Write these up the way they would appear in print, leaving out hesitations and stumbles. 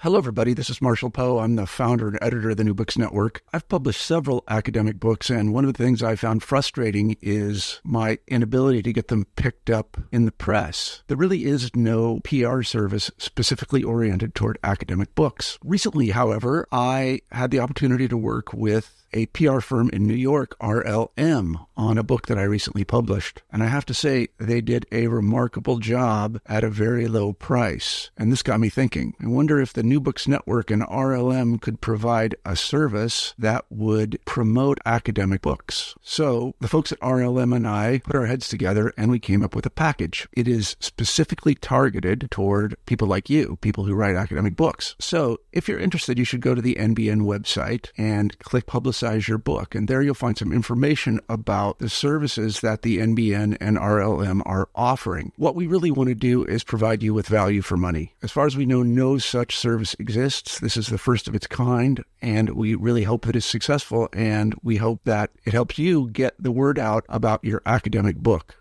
Hello, everybody. This is Marshall Poe. I'm the founder and editor of the New Books Network. I've published several academic books, and one of the things I found frustrating is my inability to get them picked up in the press. There really is no PR service specifically oriented toward academic books. Recently, however, I had the opportunity to work with a PR firm in New York, RLM, on a book that I recently published. And I have to say, they did a remarkable job at a very low price. And this got me thinking. I wonder if the New Books Network and RLM could provide a service that would promote academic books. So the folks at RLM and I put our heads together and we came up with a package. It is specifically targeted toward people like you, people who write academic books. So if you're interested, you should go to the NBN website and click Publicize Your Book. And there you'll find some information about the services that the NBN and RLM are offering. What we really want to do is provide you with value for money. As far as we know, no such service exists. This is the first of its kind, and we really hope that it's successful, and we hope that it helps you get the word out about your academic book.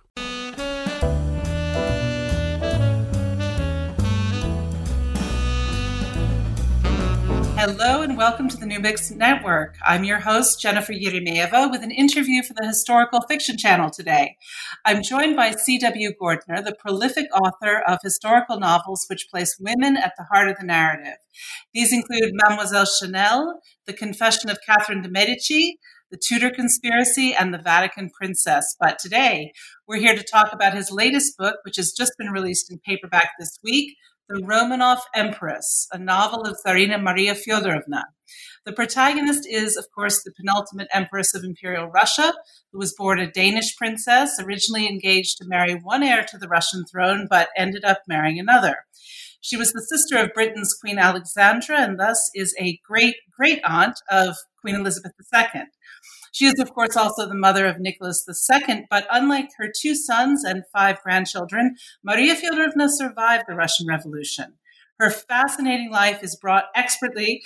Hello and welcome to the New Books Network. I'm your host, Jennifer Yeremeyeva, with an interview for the Historical Fiction Channel today. I'm joined by C.W. Gordner, the prolific author of historical novels which place women at the heart of the narrative. These include Mademoiselle Chanel, The Confession of Catherine de' Medici, The Tudor Conspiracy, and The Vatican Princess. But today, we're here to talk about his latest book, which has just been released in paperback this week, The Romanov Empress, a novel of Tsarina Maria Fyodorovna. The protagonist is, of course, the penultimate empress of Imperial Russia, who was born a Danish princess, originally engaged to marry one heir to the Russian throne, but ended up marrying another. She was the sister of Britain's Queen Alexandra, and thus is a great-great-aunt of Queen Elizabeth II. She is, of course, also the mother of Nicholas II, but unlike her 2 sons and 5 grandchildren, Maria Fyodorovna survived the Russian Revolution. Her fascinating life is brought expertly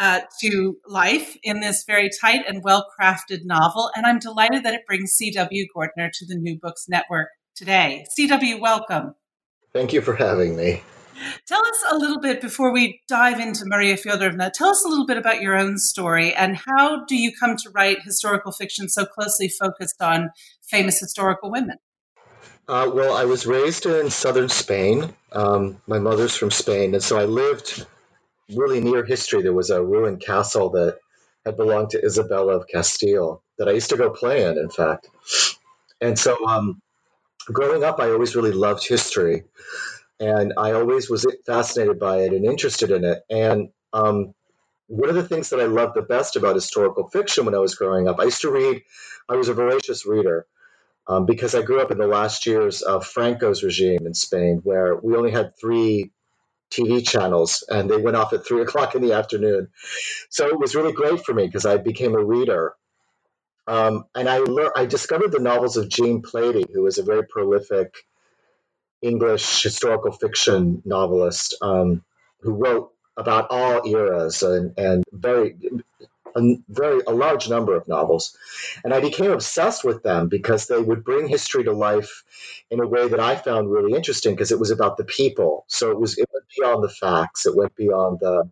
to life in this very tight and well-crafted novel, and I'm delighted that it brings C.W. Gordner to the New Books Network today. C.W., welcome. Thank you for having me. Tell us a little bit, before we dive into Maria Fyodorovna, tell us a little bit about your own story and how do you come to write historical fiction so closely focused on famous historical women? Well, I was raised in southern Spain. My mother's from Spain, and so I lived really near history. There was a ruined castle that had belonged to Isabella of Castile that I used to go play in fact. And so growing up, I always really loved history. And I always was fascinated by it and interested in it. And one of the things that I loved the best about historical fiction when I was growing up, I used to read, I was a voracious reader because I grew up in the last years of Franco's regime in Spain, where we only had 3 TV channels and they went off at 3 o'clock in the afternoon. So it was really great for me because I became a reader. And I discovered the novels of Jean Plaidy, who was a very prolific English historical fiction novelist who wrote about all eras and a large number of novels. And I became obsessed with them because they would bring history to life in a way that I found really interesting because it was about the people. So it went beyond the facts. It went beyond the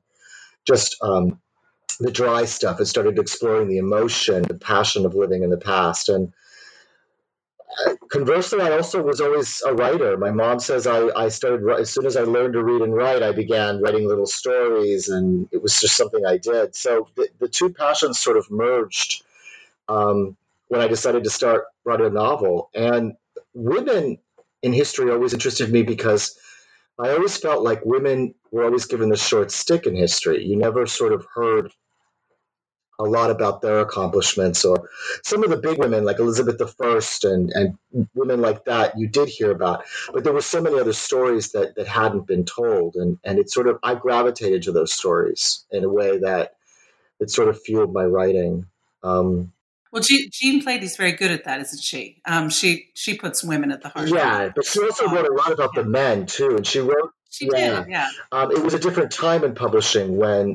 dry stuff. It started exploring the emotion, the passion of living in the past. And conversely, I also was always a writer. My mom says I started, as soon as I learned to read and write, I began writing little stories, and it was just something I did. So the 2 passions sort of merged when I decided to start writing a novel. And women in history always interested me because I always felt like women were always given the short stick in history. You never sort of heard a lot about their accomplishments, or some of the big women like Elizabeth I and women like that you did hear about, but there were so many other stories that hadn't been told, and it sort of, I gravitated to those stories in a way that it sort of fueled my writing. Well, Jean Plaidy is very good at that, isn't she? She puts women at the heart. Yeah, but she also wrote a lot about the men too, and she wrote. She did, yeah. It was a different time in publishing when.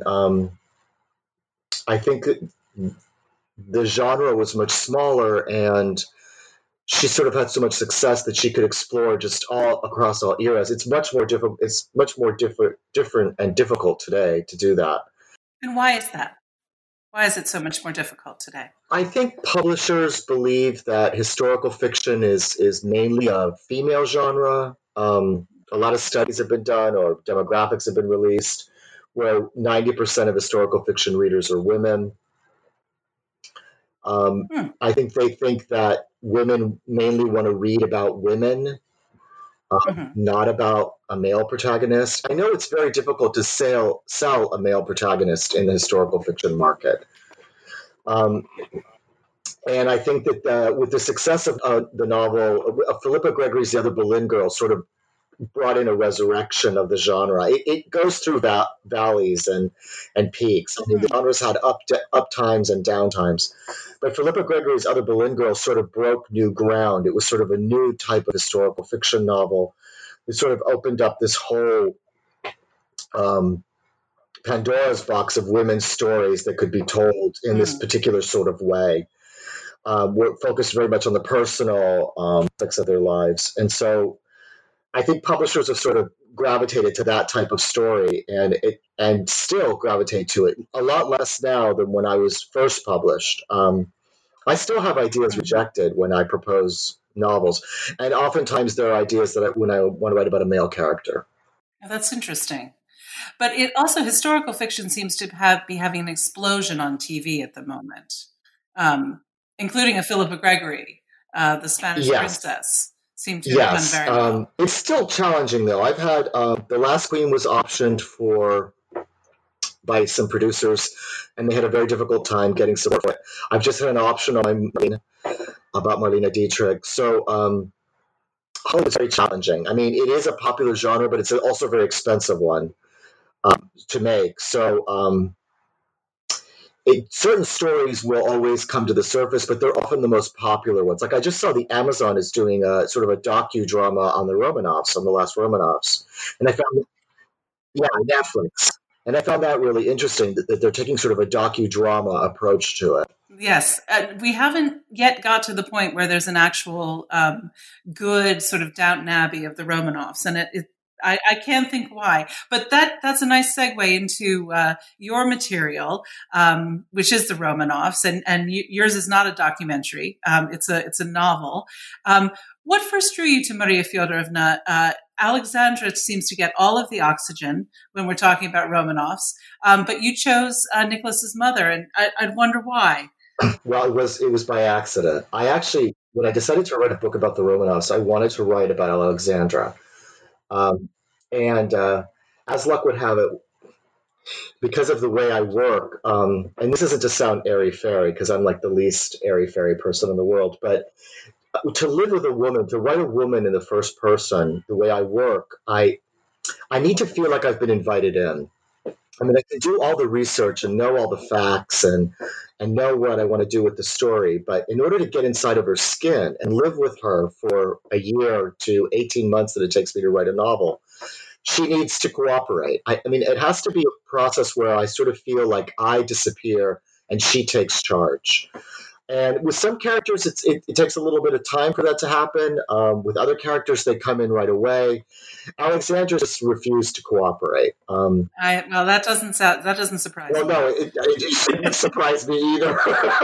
I think the genre was much smaller and she sort of had so much success that she could explore just all across all eras. It's much more difficult. It's much more different and difficult today to do that. And why is that? Why is it so much more difficult today? I think publishers believe that historical fiction is mainly a female genre. A lot of studies have been done, or demographics have been released, where 90% of historical fiction readers are women. I think they think that women mainly want to read about women, not about a male protagonist. I know it's very difficult to sell a male protagonist in the historical fiction market. And I think that with the success of the novel, Philippa Gregory's The Other Boleyn Girl sort of brought in a resurrection of the genre. It goes through valleys and peaks. I mean, the genre's had up times and down times. But Philippa Gregory's Other Boleyn Girl sort of broke new ground. It was sort of a new type of historical fiction novel. It sort of opened up this whole Pandora's box of women's stories that could be told in this particular sort of way. We're focused very much on the personal aspects of their lives. And so I think publishers have sort of gravitated to that type of story and still gravitate to it a lot less now than when I was first published. I still have ideas rejected when I propose novels. And oftentimes there are ideas that when I want to write about a male character. Oh, that's interesting. But it also, historical fiction seems to be having an explosion on TV at the moment, including a Philippa Gregory, The Spanish Princess. Seemed to have done very well. It's still challenging, though. I've had The Last Queen was optioned by some producers, and they had a very difficult time getting support for it. I've just had an option on about Marlene Dietrich. So Hollywood's very challenging. I mean, it is a popular genre, but it's also a very expensive one to make. So certain stories will always come to the surface, but they're often the most popular ones. Like I just saw the Amazon is doing a sort of a docudrama on the Romanovs, on the last Romanovs. And I found, Netflix. And I found that really interesting that they're taking sort of a docudrama approach to it. Yes. We haven't yet got to the point where there's an actual good sort of Downton Abbey of the Romanovs. And I can't think why, but that's a nice segue into your material, which is the Romanovs, and yours is not a documentary. It's a novel. What first drew you to Maria Fyodorovna? Alexandra seems to get all of the oxygen when we're talking about Romanovs, but you chose Nicholas's mother, and I'd wonder why. Well, it was by accident. When I decided to write a book about the Romanovs, I wanted to write about Alexandra. And as luck would have it, because of the way I work, and this isn't to sound airy-fairy, because I'm like the least airy-fairy person in the world, but to live with a woman, to write a woman in the first person, the way I work, I need to feel like I've been invited in. I mean, I can do all the research and know all the facts and know what I want to do with the story. But in order to get inside of her skin and live with her for a year to 18 months that it takes me to write a novel, she needs to cooperate. I mean, it has to be a process where I sort of feel like I disappear and she takes charge. And with some characters, it takes a little bit of time for that to happen. With other characters, they come in right away. Alexandra just refused to cooperate. Well, that doesn't surprise me. Well, no, it didn't surprise me either.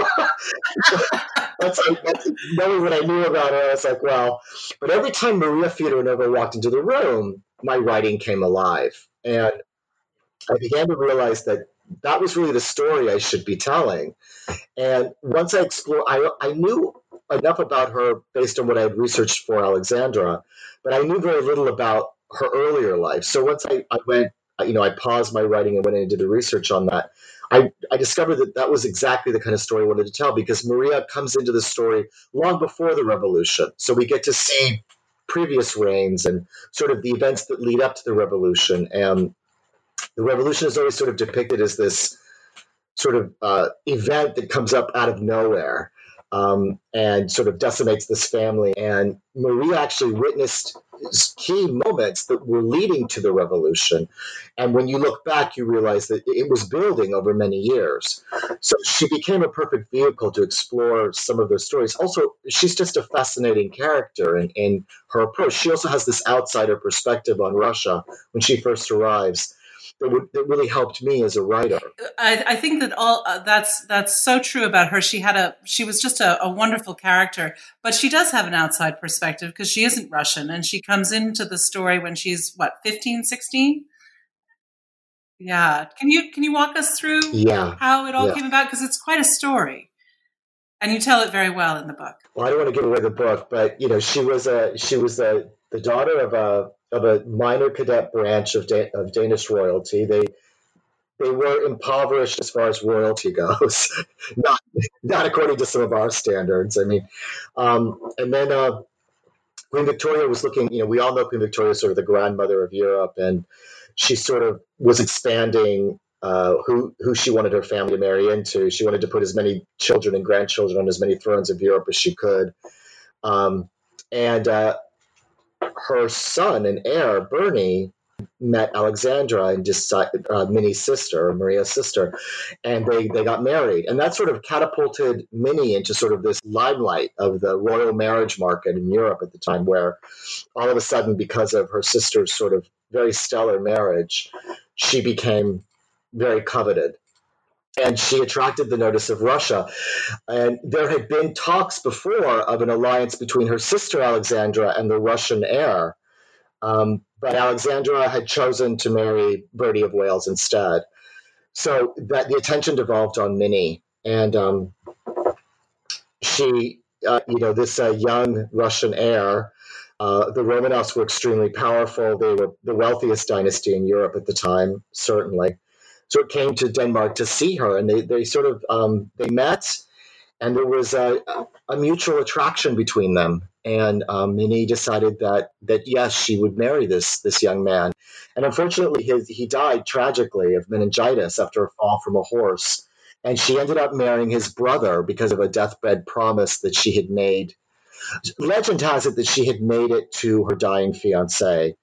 that's knowing what I knew about her, I was like, well. But every time Maria Fyodorovna walked into the room, my writing came alive, and I began to realize that was really the story I should be telling. And once I explored, I knew enough about her based on what I had researched for Alexandra, but I knew very little about her earlier life. So once I went, I paused my writing and went in and did the research on that. I discovered that was exactly the kind of story I wanted to tell, because Maria comes into the story long before the revolution. So we get to see previous reigns and sort of the events that lead up to the revolution. And the revolution is always sort of depicted as this sort of event that comes up out of nowhere. and sort of decimates this family. And Maria actually witnessed key moments that were leading to the revolution. And when you look back, you realize that it was building over many years. So she became a perfect vehicle to explore some of those stories. Also, she's just a fascinating character in her approach. She also has this outsider perspective on Russia when she first arrives that really helped me as a writer. I think that that's so true about her. She was just a wonderful character, but she does have an outside perspective because she isn't Russian, and she comes into the story when she's 15, 16? Yeah. Can you walk us through how it all came about? Because it's quite a story, and you tell it very well in the book. Well, I don't want to give away the book, but she was the daughter of a minor cadet branch of Danish royalty. They were impoverished as far as royalty goes, not according to some of our standards. I mean, and then Queen Victoria was looking. We all know Queen Victoria is sort of the grandmother of Europe, and she sort of was expanding who she wanted her family to marry into. She wanted to put as many children and grandchildren on as many thrones of Europe as she could, and her son and heir, Bernie, met Alexandra and Minnie's sister, Maria's sister, and they got married. And that sort of catapulted Minnie into sort of this limelight of the royal marriage market in Europe at the time, where all of a sudden, because of her sister's sort of very stellar marriage, she became very coveted. And she attracted the notice of Russia. And there had been talks before of an alliance between her sister Alexandra and the Russian heir. But Alexandra had chosen to marry Bertie of Wales instead. So that the attention devolved on Minnie. And she, this young Russian heir, the Romanovs were extremely powerful. They were the wealthiest dynasty in Europe at the time, certainly. So it came to Denmark to see her, and they sort of they met, and there was a mutual attraction between them. And Minnie decided that yes, she would marry this young man. And unfortunately, he died tragically of meningitis after a fall from a horse. And she ended up marrying his brother because of a deathbed promise that she had made. Legend has it that she had made it to her dying fiancé.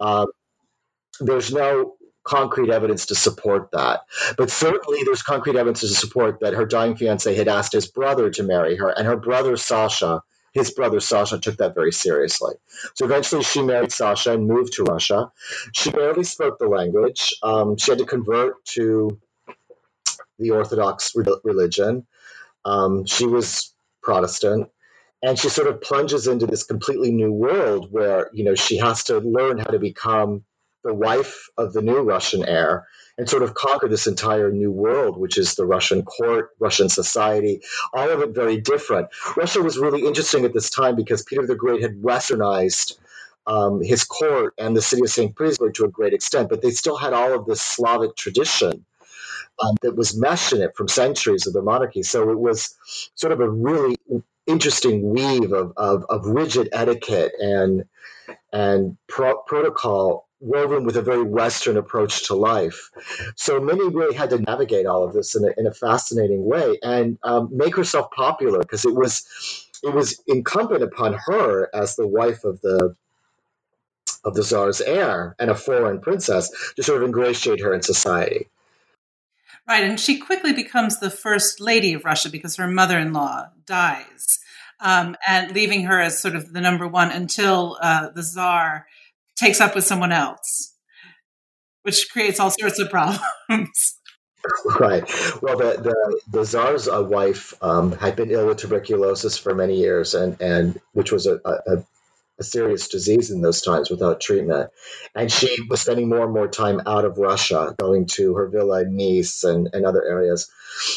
There's no concrete evidence to support that. But certainly there's concrete evidence to support that her dying fiancé had asked his brother to marry her, and his brother Sasha took that very seriously. So eventually she married Sasha and moved to Russia. She barely spoke the language. She had to convert to the Orthodox religion. She was Protestant. And she sort of plunges into this completely new world where, she has to learn how to become the wife of the new Russian heir and sort of conquer this entire new world, which is the Russian court, Russian society, all of it very different. Russia was really interesting at this time because Peter the Great had westernized his court and the city of St. Petersburg to a great extent, but they still had all of this Slavic tradition that was meshed in it from centuries of the monarchy. So it was sort of a really interesting weave of rigid etiquette and protocol woven with a very Western approach to life. So Minnie really had to navigate all of this in a fascinating way and make herself popular, because it was incumbent upon her as the wife of the Tsar's heir and a foreign princess to sort of ingratiate her in society. Right, and she quickly becomes the first lady of Russia because her mother-in-law dies, and leaving her as sort of the number one until the Tsar takes up with someone else, which creates all sorts of problems. Right. Well, the Tsar's wife had been ill with tuberculosis for many years, and which was a serious disease in those times without treatment. And she was spending more and more time out of Russia, going to her villa in Nice and other areas.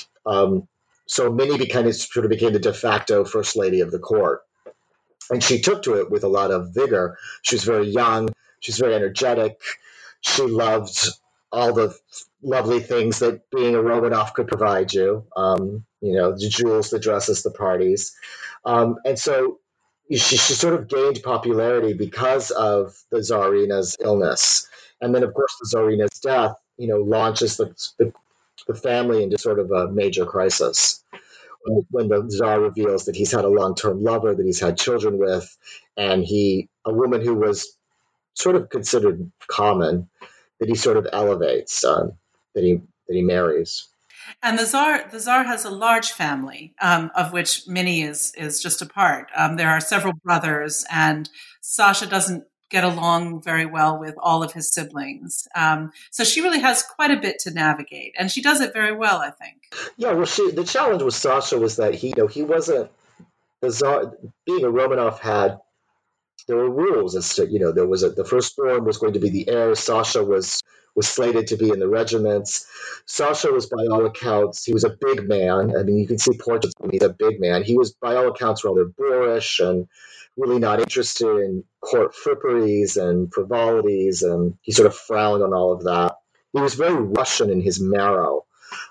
So Minnie became the de facto first lady of the court. And she took to it with a lot of vigor. She was very young. She was very energetic. She loved all the lovely things that being a Romanov could provide you, the jewels, the dresses, the parties. And so she sort of gained popularity because of the Tsarina's illness. And then, of course, the Tsarina's death, launches the family into sort of a major crisis. when the Tsar reveals that he's had a long-term lover that he's had children with, and a woman who was sort of considered common, that he sort of elevates, that he marries. And the Tsar has a large family, of which Minnie is just a part. There are several brothers, and Sasha doesn't get along very well with all of his siblings. So she really has quite a bit to navigate, and she does it very well, I think. Yeah, well, the challenge with Sasha was that he wasn't the Tsar. Being a Romanov there were rules as to, there was the firstborn was going to be the heir. Sasha was slated to be in the regiments. Sasha was, by all accounts, he was a big man. I mean, you can see portraits of him. He's a big man. He was, by all accounts, rather boorish and really not interested in court fripperies and frivolities, and he sort of frowned on all of that. He was very Russian in his marrow,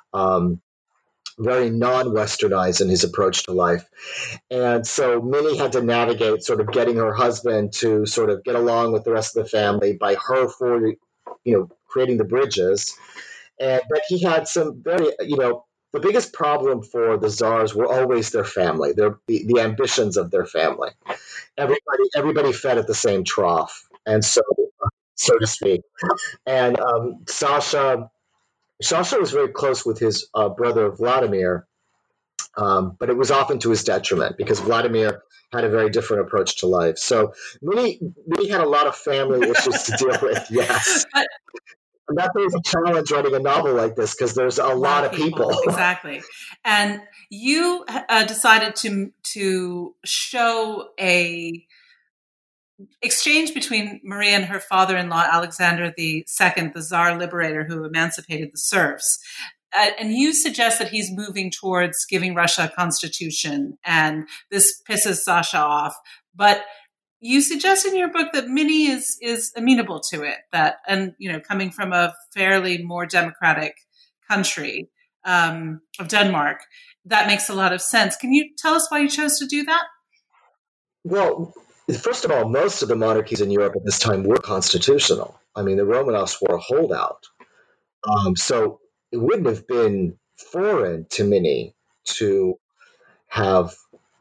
very non-Westernized in his approach to life. And so Minnie had to navigate sort of getting her husband to sort of get along with the rest of the family by her creating the bridges. But he had some very, the biggest problem for the Tsars were always their family, the ambitions of their family. Everybody fed at the same trough, and so to speak. And Sasha was very close with his brother Vladimir, but it was often to his detriment because Vladimir had a very different approach to life. So Minnie had a lot of family issues to deal with, yes. And that was a challenge writing a novel like this because there's a lot of people. Exactly. And you decided to show a exchange between Maria and her father-in-law, Alexander II, the Tsar liberator who emancipated the serfs. And you suggest that he's moving towards giving Russia a constitution, and this pisses Sasha off. But you suggest in your book that Minnie is amenable to it, coming from a fairly more democratic country of Denmark, that makes a lot of sense. Can you tell us why you chose to do that? Well, first of all, most of the monarchies in Europe at this time were constitutional. I mean, the Romanovs were a holdout. So it wouldn't have been foreign to Minnie to have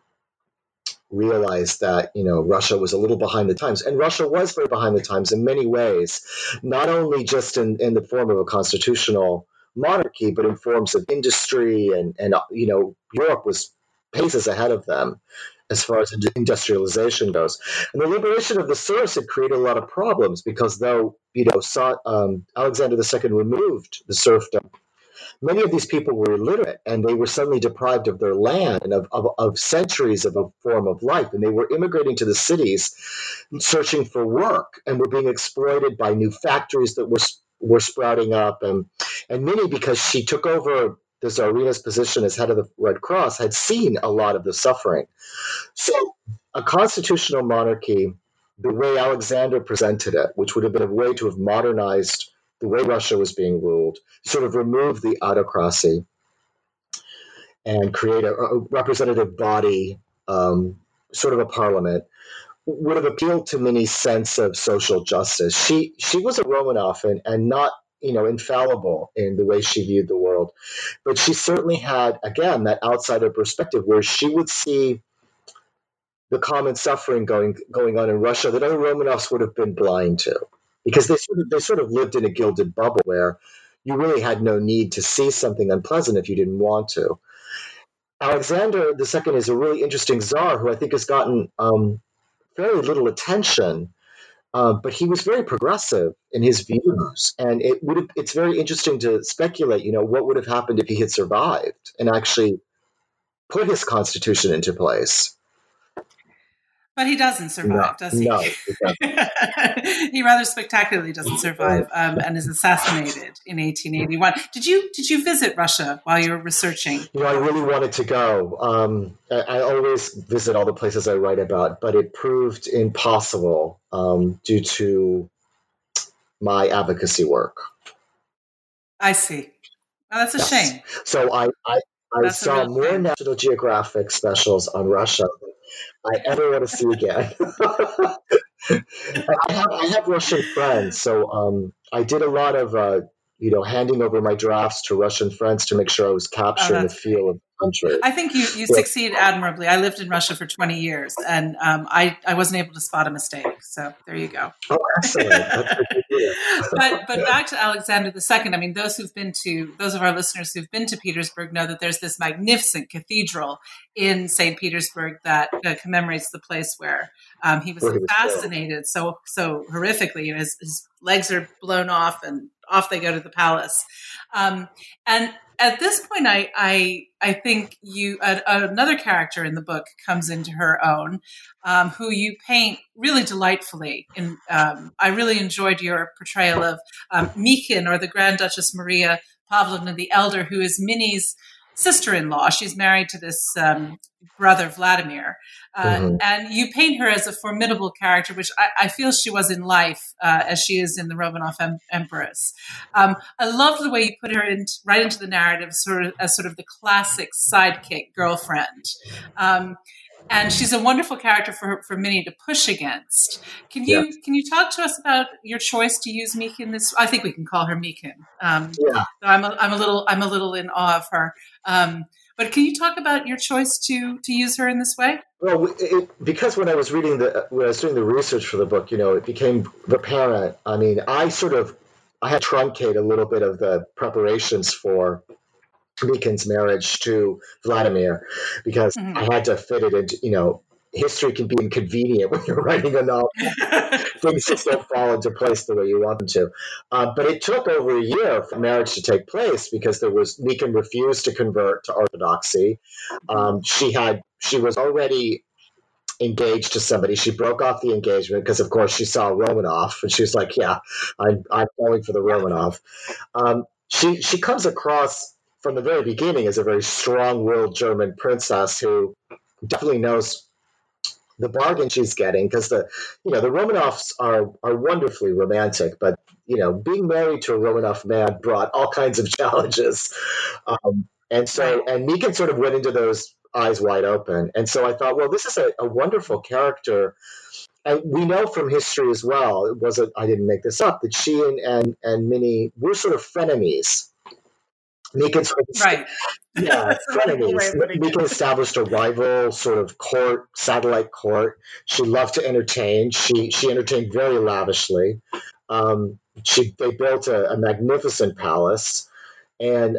realized that, Russia was a little behind the times. And Russia was very behind the times in many ways, not only just in the form of a constitutional monarchy, but in forms of industry. And Europe was paces ahead of them as far as industrialization goes. And the liberation of the serfs had created a lot of problems because though, Alexander II removed the serfdom, many of these people were illiterate and they were suddenly deprived of their land and of centuries of a form of life. And they were immigrating to the cities searching for work and were being exploited by new factories that were sprouting up. And Minnie, because she took over the Tsarina's position as head of the Red Cross, had seen a lot of the suffering. So a constitutional monarchy, the way Alexander presented it, which would have been a way to have modernized the way Russia was being ruled, sort of remove the autocracy and create a representative body, sort of a parliament, would have appealed to Minnie's sense of social justice. She was a Romanov and not, infallible in the way she viewed the world. But she certainly had, again, that outsider perspective where she would see the common suffering going on in Russia that other Romanovs would have been blind to. Because they sort of lived in a gilded bubble where you really had no need to see something unpleasant if you didn't want to. Alexander II is a really interesting Tsar who I think has gotten fairly little attention, but he was very progressive in his views. And it's very interesting to speculate, what would have happened if he had survived and actually put his constitution into place. But he doesn't survive, does he? No, he doesn't. He rather spectacularly doesn't survive and is assassinated in 1881. Did you visit Russia while you were researching? I really wanted to go. I always visit all the places I write about, but it proved impossible due to my advocacy work. I see. Oh, that's a shame. So I saw more National Geographic specials on Russia I ever want to see again. I have Russian friends, so I did a lot of handing over my drafts to Russian friends to make sure I was capturing the feel of the country. I think you succeed admirably. I lived in Russia for 20 years, and I wasn't able to spot a mistake. So there you go. Oh, excellent. That's good to hear. But back to Alexander II. I mean, those of our listeners who've been to Petersburg know that there's this magnificent cathedral in St. Petersburg that commemorates the place where he was assassinated so horrifically. His legs are blown off, and off they go to the palace. And at this point, I think another character in the book comes into her own, who you paint really delightfully. And I really enjoyed your portrayal of Mikin, or the Grand Duchess Maria Pavlovna the Elder, who is Minnie's sister-in-law. She's married to this brother, Vladimir. And you paint her as a formidable character, which I feel she was in life, as she is in the Romanov Empress. I love the way you put her right into the narrative, as sort of the classic sidekick girlfriend. And she's a wonderful character for Minnie to push against. Can you talk to us about your choice to use Mikin? I think we can call her Mikin. So I'm a little in awe of her. But can you talk about your choice to use her in this way? Well, because when I was doing the research for the book, it became apparent. I mean, I had truncated a little bit of the preparations for Mikin's marriage to Vladimir, because I had to fit it into, history can be inconvenient when you're writing a novel. Things just don't fall into place the way you want them to. But it took over a year for marriage to take place, because Mikin refused to convert to Orthodoxy. She was already engaged to somebody. She broke off the engagement because, of course, she saw Romanov, and she was like, "Yeah, I'm going for the Romanov." She comes across from the very beginning as a very strong-willed German princess who definitely knows the bargain she's getting, because the Romanovs are wonderfully romantic, but being married to a Romanov man brought all kinds of challenges, and Mikin sort of went into those eyes wide open. And so I thought, well, this is a wonderful character, and we know from history as well. I didn't make this up, that she and Minnie were sort of frenemies. Mikin frenemies. Mikin established a rival sort of satellite court. She loved to entertain. She entertained very lavishly. They built a magnificent palace, and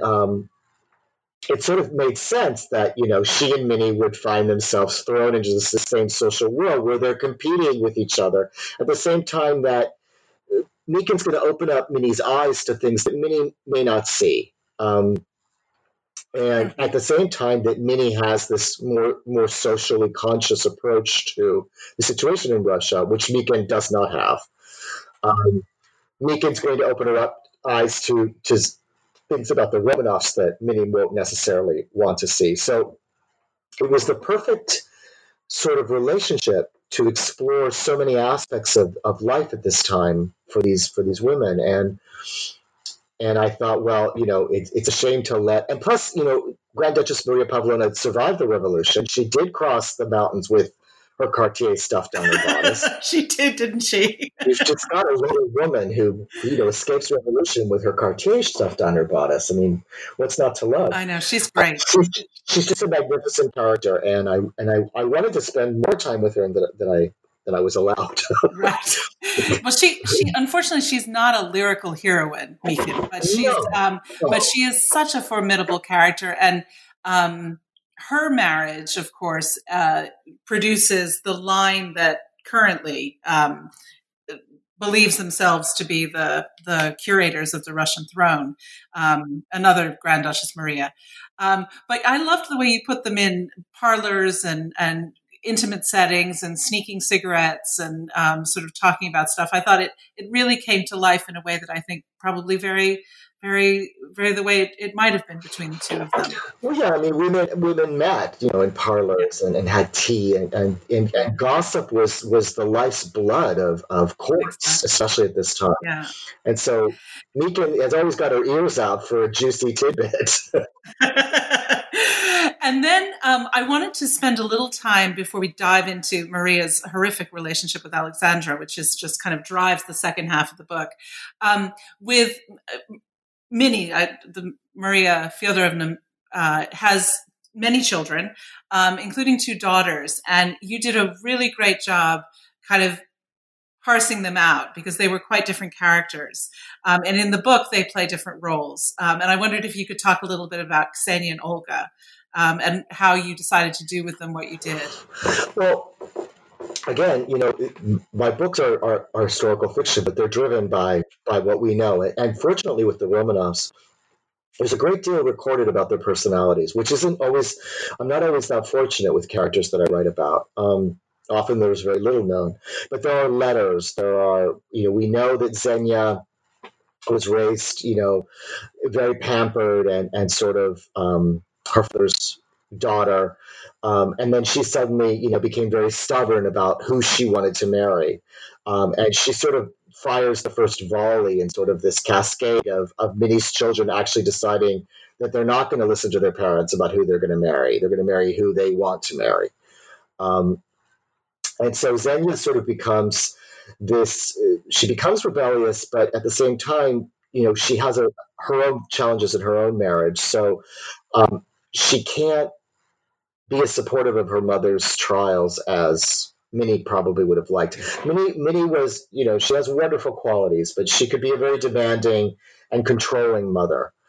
it sort of made sense that she and Minnie would find themselves thrown into the same social world where they're competing with each other at the same time that Mikin's going to open up Minnie's eyes to things that Minnie may not see. And at the same time that Minnie has this more socially conscious approach to the situation in Russia, which Mikin does not have. Mikin's going to open her eyes to things about the Romanovs that Minnie won't necessarily want to see. So it was the perfect sort of relationship to explore so many aspects of life at this time for these women. And I thought, well, it's a shame to and plus, Grand Duchess Maria Pavlovna survived the revolution. She did cross the mountains with her Cartier stuffed on her bodice. She did, didn't she? She's got a little woman who, escapes revolution with her Cartier stuffed on her bodice. I mean, what's not to love? I know, she's great. She's just a magnificent character, and I wanted to spend more time with her than I was allowed. Right. Well, she unfortunately she's not a lyrical heroine, Mikin, but she is such a formidable character, and her marriage, of course, produces the line that currently believes themselves to be the curators of the Russian throne, another Grand Duchess Maria. But I loved the way you put them in parlors and intimate settings and sneaking cigarettes and sort of talking about stuff. I thought it really came to life in a way that I think probably very, very, very the way it might have been between the two of them. Well, yeah, I mean, women met, in parlors and had tea, and gossip was the life's blood of courts, especially at this time. Yeah. And so Mikin has always got her ears out for a juicy tidbit. And then I wanted to spend a little time before we dive into Maria's horrific relationship with Alexandra, which is just kind of drives the second half of the book, with Maria Fyodorovna, has many children, including 2 daughters. And you did a really great job kind of parsing them out because they were quite different characters. And in the book, they play different roles. And I wondered if you could talk a little bit about Ksenia and Olga, and how you decided to do with them what you did. Well, again, my books are historical fiction, but they're driven by what we know. And fortunately, with the Romanovs, there's a great deal recorded about their personalities, which isn't always, I'm not always that fortunate with characters that I write about. Often there's very little known, but there are letters. There are, we know that Xenia was raised, very pampered and sort of her father's daughter. And then she suddenly, became very stubborn about who she wanted to marry. And she sort of fires the first volley in sort of this cascade of Minnie's children actually deciding that they're not going to listen to their parents about who they're going to marry. They're going to marry who they want to marry. And so Xenia sort of becomes she becomes rebellious, but at the same time, she has her own challenges in her own marriage. So she can't be as supportive of her mother's trials as Minnie probably would have liked. Minnie was, she has wonderful qualities, but she could be a very demanding and controlling mother.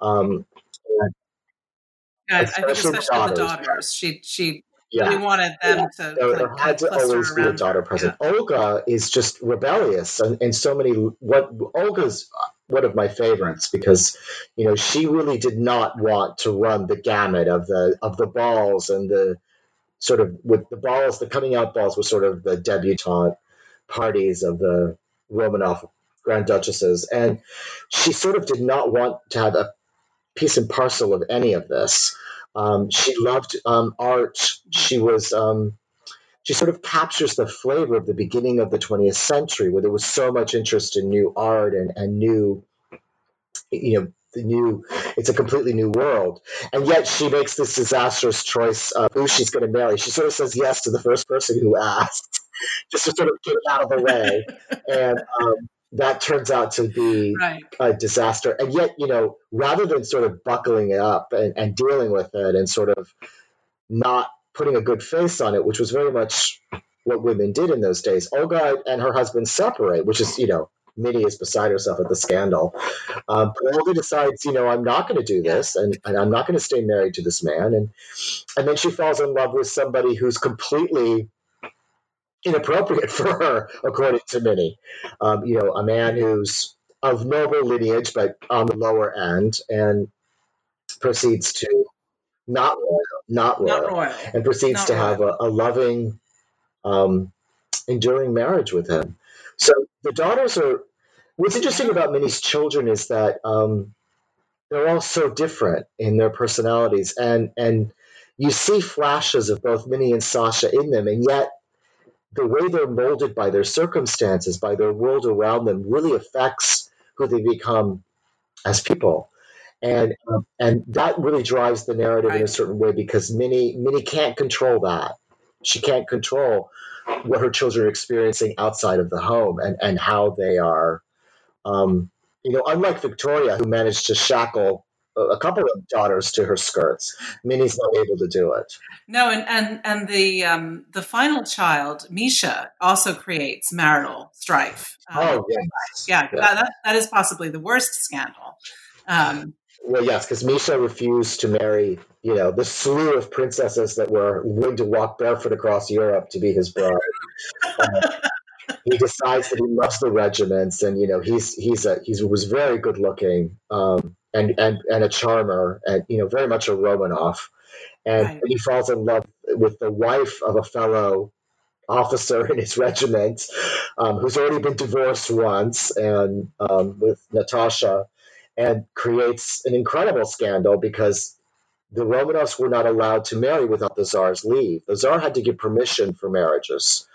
I think especially the daughters. She really wanted them to. There had to always be a daughter present. Yeah. Olga is just rebellious, and so many. Olga's one of my favorites because, she really did not want to run the gamut of the balls and the sort of with the balls. The coming out balls was sort of the debutante parties of the Romanov Grand Duchesses, and she sort of did not want to have a piece and parcel of any of this. She loved art. She was. She sort of captures the flavor of the beginning of the 20th century, where there was so much interest in new art and new, it's a completely new world. And yet she makes this disastrous choice of who she's going to marry. She sort of says yes to the first person who asked, just to sort of get it out of the way. And that turns out to be a disaster. And yet, rather than sort of buckling it up and dealing with it and sort of not putting a good face on it, which was very much what women did in those days, Olga and her husband separate, which is, Minnie is beside herself at the scandal. Olga decides, I'm not going to do this, and I'm not going to stay married to this man. And then she falls in love with somebody who's completely inappropriate for her, according to Minnie. A man who's of noble lineage, but on the lower end, and proceeds to not royal, and proceeds to have a loving, enduring marriage with him. So the daughters are. What's interesting about Minnie's children is that they're all so different in their personalities, and you see flashes of both Minnie and Sasha in them, and yet the way they're molded by their circumstances, by their world around them, really affects who they become as people. And that really drives the narrative in a certain way, because Minnie can't control that. She can't control what her children are experiencing outside of the home and how they are. Unlike Victoria, who managed to shackle a couple of daughters to her skirts, Minnie's not able to do it. No, and the final child, Misha, also creates marital strife. Yes. Yeah. That is possibly the worst scandal. Well, yes, because Misha refused to marry, the slew of princesses that were willing to walk barefoot across Europe to be his bride. He decides that he loves the regiments, and he was very good looking, and a charmer, and very much a Romanov, and he falls in love with the wife of a fellow officer in his regiment, who's already been divorced once, and with Natasha. And creates an incredible scandal because the Romanovs were not allowed to marry without the Tsar's leave. The Tsar had to give permission for marriages.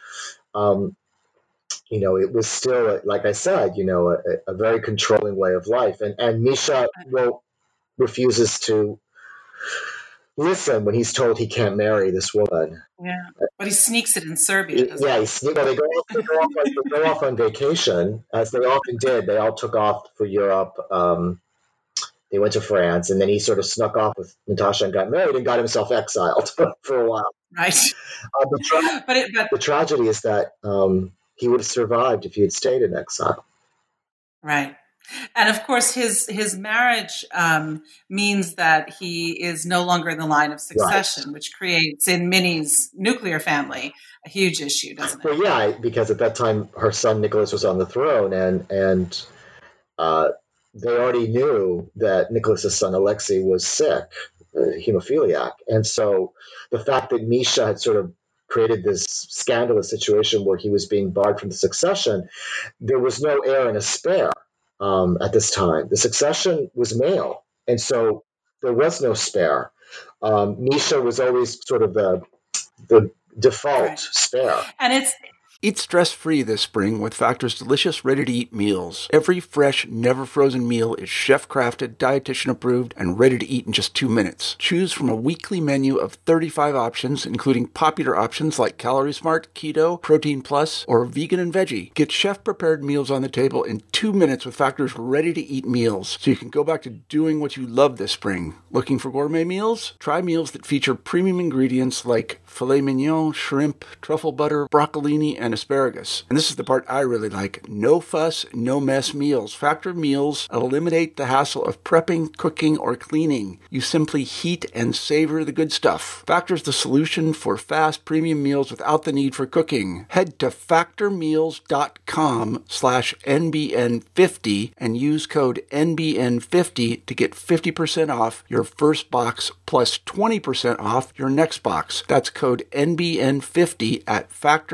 It was still, like I said, a very controlling way of life. And Misha refuses to listen when he's told he can't marry this woman. Yeah, but he sneaks it in Serbia. They go off on vacation, as they often did. They all took off for Europe. They went to France, and then he sort of snuck off with Natasha and got married and got himself exiled for a while. Right. The tragedy is that he would have survived if he had stayed in exile. Right. And of course, his marriage means that he is no longer in the line of succession, right, which creates in Minnie's nuclear family a huge issue, doesn't it? Well, yeah, because at that time her son Nicholas was on the throne, and they already knew that Nicholas's son Alexei was sick, hemophiliac, and so the fact that Misha had sort of created this scandalous situation where he was being barred from the succession, there was no heir and a spare. At this time, the succession was male, and so there was no spare. Misha was always sort of the default spare. And Eat stress-free this spring with Factor's delicious, ready-to-eat meals. Every fresh, never-frozen meal is chef-crafted, dietitian-approved, and ready to eat in just 2 minutes. Choose from a weekly menu of 35 options, including popular options like Calorie Smart, Keto, Protein Plus, or Vegan and Veggie. Get chef-prepared meals on the table in 2 minutes with Factor's ready-to-eat meals, so you can go back to doing what you love this spring. Looking for gourmet meals? Try meals that feature premium ingredients like filet mignon, shrimp, truffle butter, broccolini, and asparagus. And this is the part I really like. No fuss, no mess meals. Factor meals eliminate the hassle of prepping, cooking, or cleaning. You simply heat and savor the good stuff. Factor's the solution for fast premium meals without the need for cooking. Head to factormeals.com/NBN50 and use code NBN50 to get 50% off your first box plus 20% off your next box. That's code NBN50 at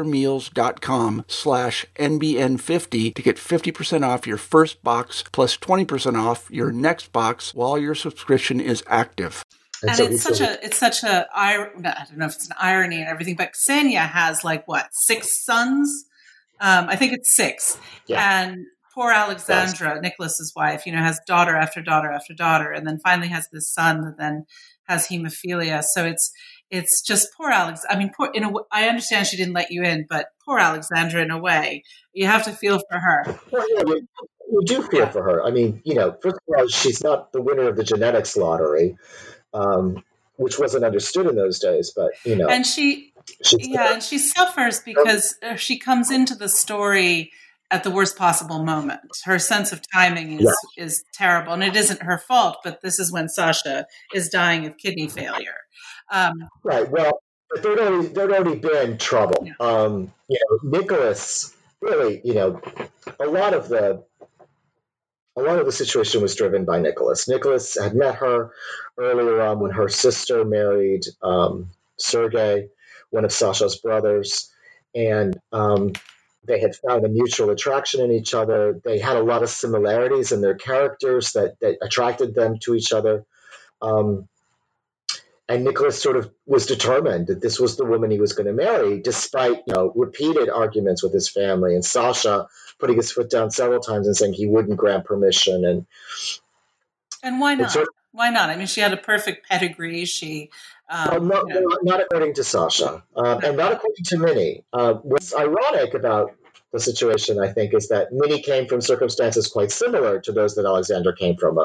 factormeals.com/NBN50 to get 50% off your first box plus 20% off your next box while your subscription is active. And so it's such a I don't know if it's an irony and everything, but Ksenia has 6 sons. I think it's 6. Yeah. And poor Alexandra, Nicholas's wife, has daughter after daughter after daughter, and then finally has this son that then has hemophilia. So it's just poor Alex. I mean, I understand she didn't let you in, but poor Alexandra in a way. You have to feel for her. Well, yeah, you do feel for her. I mean, first of all, she's not the winner of the genetics lottery, which wasn't understood in those days. But and she suffers because she comes into the story at the worst possible moment. Her sense of timing is terrible, and it isn't her fault. But this is when Sasha is dying of kidney failure. Right. Well, but there'd already been trouble. Yeah. Nicholas really, a lot of the situation was driven by Nicholas. Nicholas had met her earlier on when her sister married Sergei, one of Sasha's brothers, and they had found a mutual attraction in each other. They had a lot of similarities in their characters that attracted them to each other. And Nicholas sort of was determined that this was the woman he was going to marry, despite repeated arguments with his family and Sasha putting his foot down several times and saying he wouldn't grant permission. And why not? Why not? I mean, she had a perfect pedigree. She not according to Sasha, and not according to Minnie. What's ironic about the situation, I think, is that Minnie came from circumstances quite similar to those that Alexandra came from.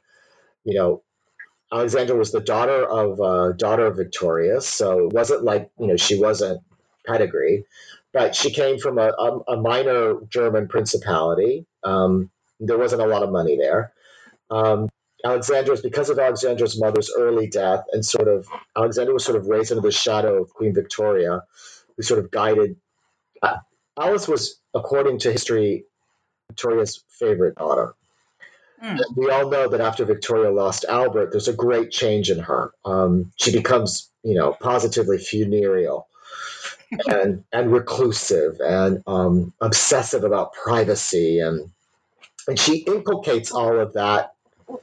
Alexandra was the daughter of Victorious, so it wasn't like she wasn't pedigree, but she came from a minor German principality. There wasn't a lot of money there. Because of Alexandra's mother's early death, and Alexandra was sort of raised under the shadow of Queen Victoria, who sort of guided. Alice was, according to history, Victoria's favorite daughter. We all know that after Victoria lost Albert, there's a great change in her. She becomes, positively funereal and reclusive and obsessive about privacy, and she inculcates all of that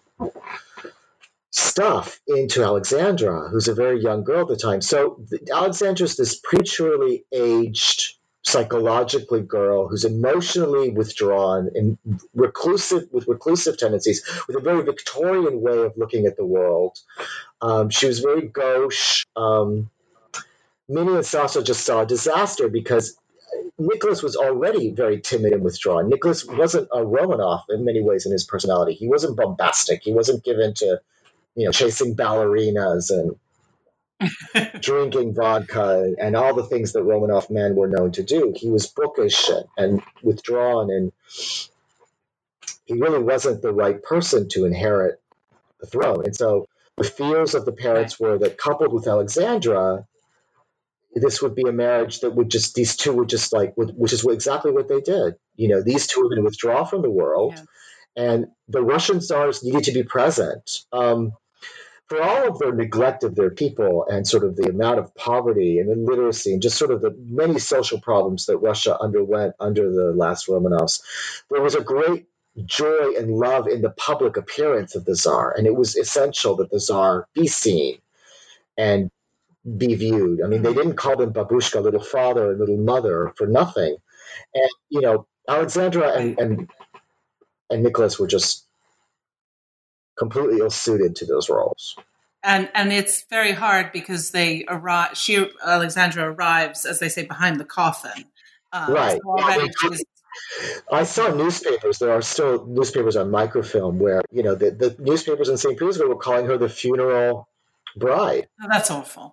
stuff into Alexandra, who's a very young girl at the time. So Alexandra's this prematurely aged, psychologically girl who's emotionally withdrawn and reclusive tendencies, with a very Victorian way of looking at the world. She was very gauche. Minnie and Sasha just saw a disaster because Nicholas was already very timid and withdrawn. Nicholas wasn't a Romanov in many ways in his personality. He wasn't bombastic. He wasn't given to, chasing ballerinas and drinking vodka and all the things that Romanov men were known to do. He was bookish and withdrawn, and he really wasn't the right person to inherit the throne. And so the fears of the parents were that, coupled with Alexandra, this would be a marriage that these two would just which is exactly what they did. These two were going to withdraw from the world, and the Russian Tsars needed to be present. For all of their neglect of their people and sort of the amount of poverty and illiteracy and just sort of the many social problems that Russia underwent under the last Romanovs, there was a great joy and love in the public appearance of the Tsar. And it was essential that the Tsar be seen and be viewed. I mean, they didn't call them babushka, little father and little mother, for nothing. And, Alexandra and Nicholas were just completely ill-suited to those roles. And it's very hard because Alexandra arrives, as they say, behind the coffin. Right. So I saw newspapers. There are still newspapers on microfilm where, the newspapers in St. Petersburg were calling her the funeral bride. Oh, that's awful.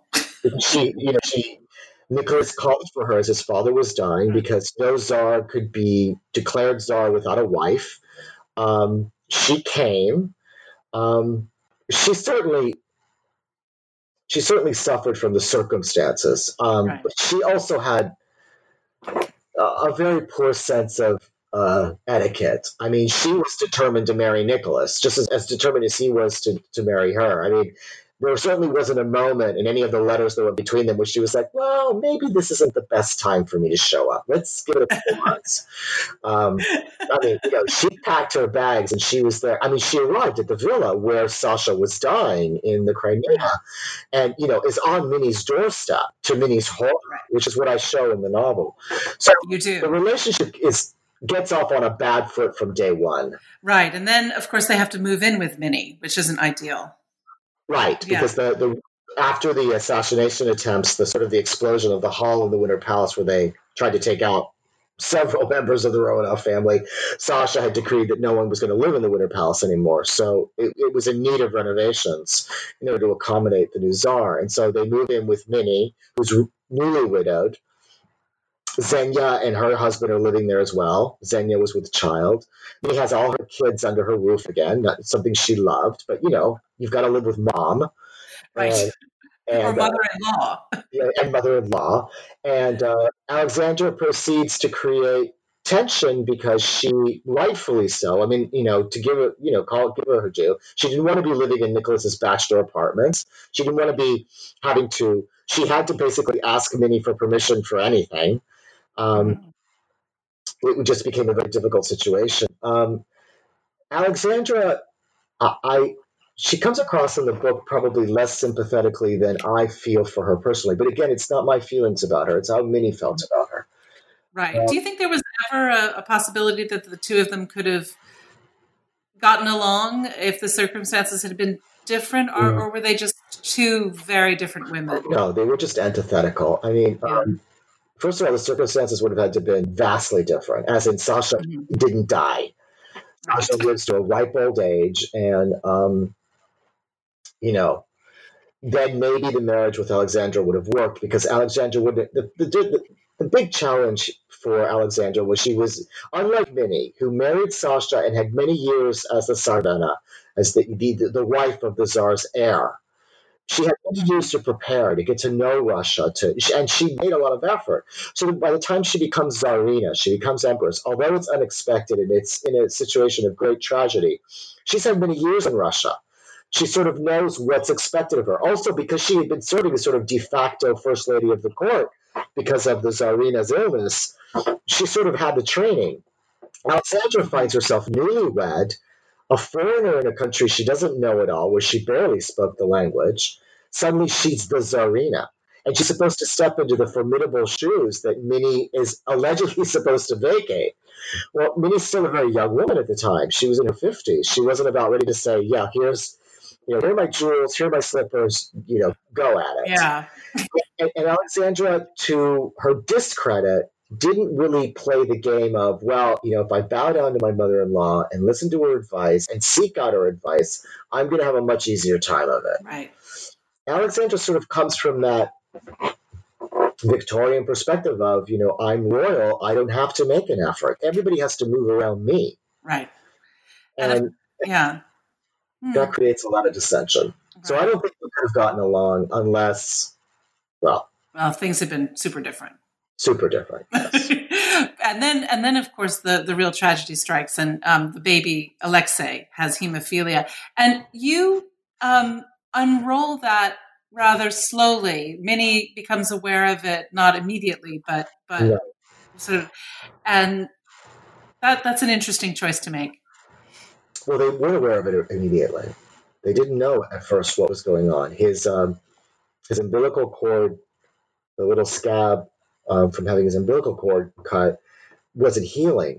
Nicholas called for her as his father was dying because no Tsar could be declared Tsar without a wife. She came. She certainly suffered from the circumstances. But she also had a very poor sense of etiquette. I mean, she was determined to marry Nicholas, just as determined as he was to marry her. I mean, there certainly wasn't a moment in any of the letters that were between them where she was like, well, maybe this isn't the best time for me to show up. Let's give it a few months. She packed her bags and she was there. I mean, she arrived at the villa where Sasha was dying in the Crimea and, is on Minnie's doorstep, to Minnie's horror, which is what I show in the novel. So you do. The relationship gets off on a bad foot from day one. Right. And then, of course, they have to move in with Minnie, which isn't ideal. Right, because after the assassination attempts, the explosion of the hall in the Winter Palace where they tried to take out several members of the Romanov family, Sasha had decreed that no one was going to live in the Winter Palace anymore. So it was in need of renovations in order to accommodate the new Tsar. And so they moved in with Minnie, who's newly widowed. Xenia and her husband are living there as well. Xenia was with child. Minnie has all her kids under her roof again, not something she loved, but you've got to live with mom. Right. Or mother-in-law. And mother-in-law. And Alexandra proceeds to create tension because she, rightfully so, I mean, to give her, give her due. She didn't want to be living in Nicholas's bachelor apartments. She didn't want to be she had to basically ask Minnie for permission for anything. It just became a very difficult situation. Alexandra, she comes across in the book probably less sympathetically than I feel for her personally. But again, it's not my feelings about her. It's how Minnie felt about her. Right. Do you think there was ever a possibility that the two of them could have gotten along if the circumstances had been different, or were they just two very different women? No, they were just antithetical. I mean, first of all, the circumstances would have had to have been vastly different, as in Sasha didn't die. Sasha lives to a ripe old age, and, then maybe the marriage with Alexandra would have worked because Alexandra wouldn't. The big challenge for Alexandra was she was, unlike Minnie, who married Sasha and had many years as the Tsarina, as the wife of the Tsar's heir. She had many years to prepare, to get to know Russia, and she made a lot of effort. So by the time she becomes Tsarina, she becomes empress, although it's unexpected and it's in a situation of great tragedy, she's had many years in Russia. She sort of knows what's expected of her. Also, because she had been serving as sort of de facto first lady of the court because of the Tsarina's illness, she sort of had the training. Alexandra finds herself newlywed, a foreigner in a country she doesn't know at all, where she barely spoke the language. Suddenly she's the Tsarina, and she's supposed to step into the formidable shoes that Minnie is allegedly supposed to vacate. Well, Minnie's still a very young woman at the time. She was in her 50s. She wasn't about ready to say, yeah, here are my jewels, here are my slippers, go at it. Yeah. And Alexandra, to her discredit, didn't really play the game of, well, if I bow down to my mother-in-law and listen to her advice and seek out her advice, I'm going to have a much easier time of it. Right. Alexandra sort of comes from that Victorian perspective of, I'm royal, I don't have to make an effort. Everybody has to move around me. Right. And yeah. That creates a lot of dissension. Right. So I don't think we could have gotten along unless, well, things have been super different. Super different. Yes. and then of course the real tragedy strikes, and the baby Alexei has hemophilia, and you unroll that rather slowly. Minnie becomes aware of it, not immediately, but yeah. Sort of, and that's an interesting choice to make. Well, they weren't aware of it immediately. They didn't know at first what was going on. His umbilical cord, the little scab from having his umbilical cord cut, wasn't healing.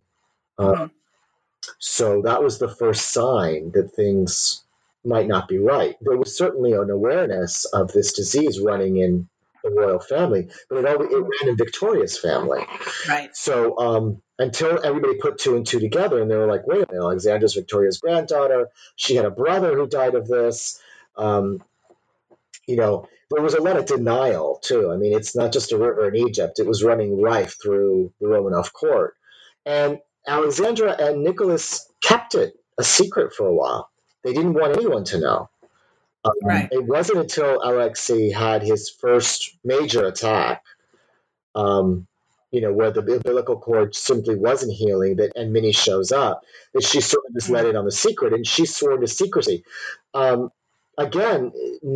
So that was the first sign that things might not be right. There was certainly an awareness of this disease running in the royal family, but it ran in Victoria's family. Right. So until everybody put two and two together, and they were like, wait a minute, Alexandra's Victoria's granddaughter. She had a brother who died of this. There was a lot of denial, too. I mean, it's not just a river in Egypt. It was running rife through the Romanov court. And Alexandra and Nicholas kept it a secret for a while. They didn't want anyone to know. Right. It wasn't until Alexei had his first major attack, where the umbilical cord simply wasn't healing, and Minnie shows up, that she sort of just let in on the secret, and she swore to secrecy. Again,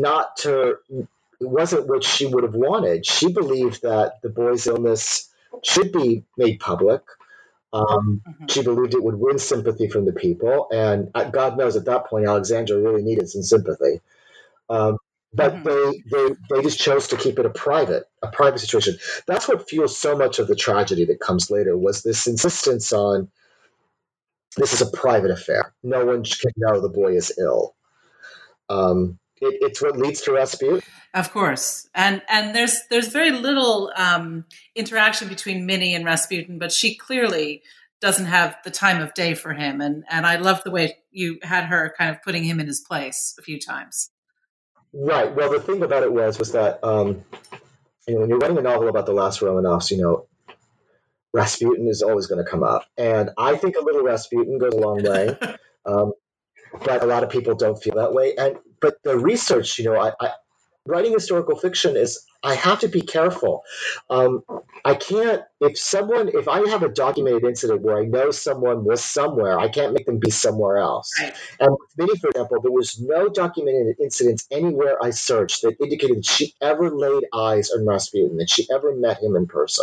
it wasn't what she would have wanted. She believed that the boy's illness should be made public. She believed it would win sympathy from the people. And God knows at that point, Alexandra really needed some sympathy. But they just chose to keep it a private situation. That's what fuels so much of the tragedy that comes later, was this insistence on, this is a private affair. No one can know the boy is ill. It's what leads to Rasputin. Of course. And there's very little interaction between Minnie and Rasputin, but she clearly doesn't have the time of day for him. And I love the way you had her kind of putting him in his place a few times. Right. Well, the thing about it was that, when you're writing a novel about the last Romanovs, Rasputin is always going to come up. And I think a little Rasputin goes a long way. But a lot of people don't feel that way. But the research, writing historical fiction I have to be careful. I can't, if I have a documented incident where I know someone was somewhere, I can't make them be somewhere else. Right. And with Minnie, for example, there was no documented incidents anywhere I searched that indicated that she ever laid eyes on Rasputin, that she ever met him in person.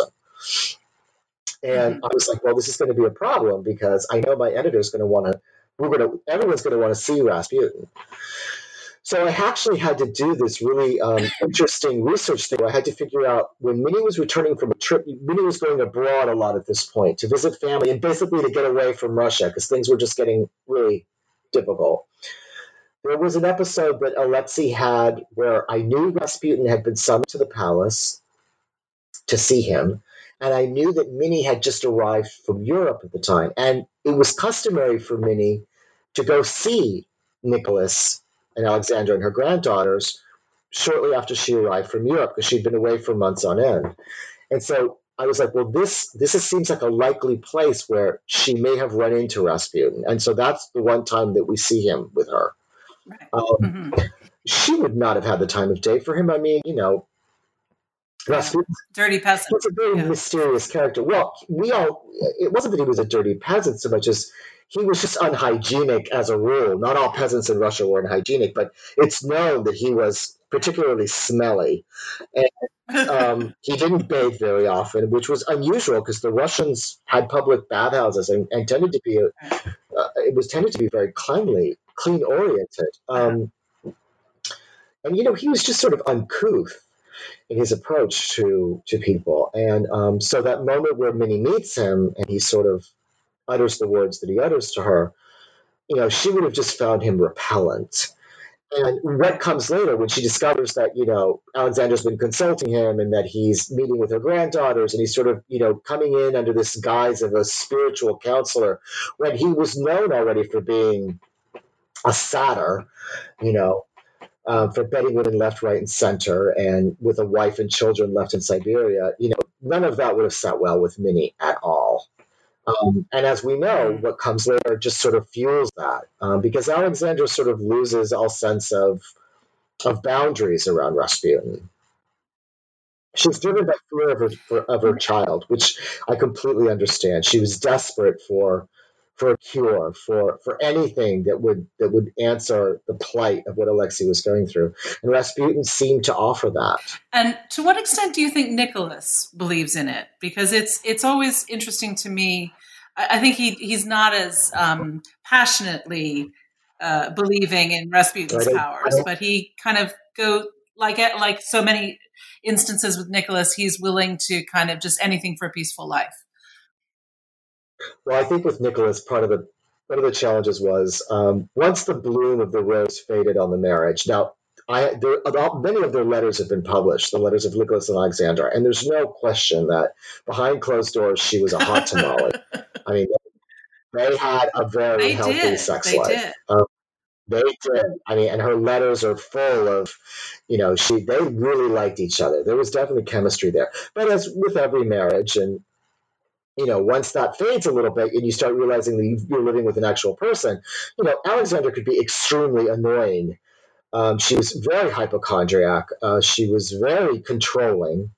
And I was like, well, this is going to be a problem, because I know my editor's going to want to, everyone's going to want to see Rasputin. So I actually had to do this really interesting research thing. I had to figure out, when Minnie was returning from a trip, Minnie was going abroad a lot at this point to visit family and basically to get away from Russia, because things were just getting really difficult. There was an episode that Alexei had where I knew Rasputin had been summoned to the palace to see him. And I knew that Minnie had just arrived from Europe at the time. And it was customary for Minnie to go see Nicholas and Alexandra and her granddaughters shortly after she arrived from Europe, because she'd been away for months on end. And so I was like, well, this seems like a likely place where she may have run into Rasputin. And so that's the one time that we see him with her. Right. She would not have had the time of day for him. I mean, Rasputin, dirty peasant. He's a very mysterious character. Well, it wasn't that he was a dirty peasant so much as he was just unhygienic as a rule. Not all peasants in Russia were unhygienic, but it's known that he was particularly smelly. And he didn't bathe very often, which was unusual, because the Russians had public bathhouses and tended to be very clean oriented. And he was just sort of uncouth in his approach to people. And so that moment where Minnie meets him and he sort of utters the words that he utters to her, she would have just found him repellent. And what comes later when she discovers that, Alexander's been consulting him and that he's meeting with her granddaughters and he's sort of, coming in under this guise of a spiritual counselor when he was known already for being a satyr, for betting women left, right, and center, and with a wife and children left in Siberia, none of that would have sat well with Minnie at all. And as we know, what comes later just sort of fuels that, because Alexandra sort of loses all sense of boundaries around Rasputin. She's driven by fear of her child, which I completely understand. She was desperate for a cure, for anything that would answer the plight of what Alexei was going through. And Rasputin seemed to offer that. And to what extent do you think Nicholas believes in it? Because it's always interesting to me. I think he's not as passionately believing in Rasputin's powers, but he kind of like so many instances with Nicholas, he's willing to kind of just anything for a peaceful life. Well, I think with Nicholas, one of the challenges was once the bloom of the rose faded on the marriage. Now, many of their letters have been published, the letters of Nicholas and Alexandra, and there's no question that behind closed doors, she was a hot tamale. I mean, they had a very healthy sex life. They did. I mean, and her letters are full of, they really liked each other. There was definitely chemistry there. But as with every marriage, and once that fades a little bit and you start realizing that you're living with an actual person, Alexandra could be extremely annoying. She was very hypochondriac. She was very controlling.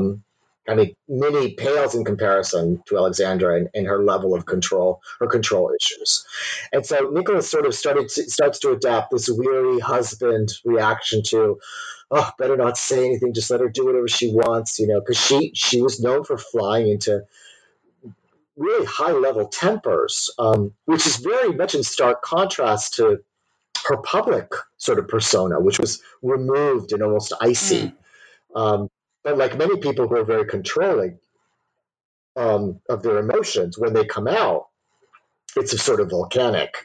Minnie pales in comparison to Alexandra and her level of control, her control issues. And so Nicholas sort of starts to adapt this weary husband reaction to, oh, better not say anything, just let her do whatever she wants, because she was known for flying into really high-level tempers, which is very much in stark contrast to her public sort of persona, which was removed and almost icy. But like many people who are very controlling of their emotions, when they come out, it's a sort of volcanic.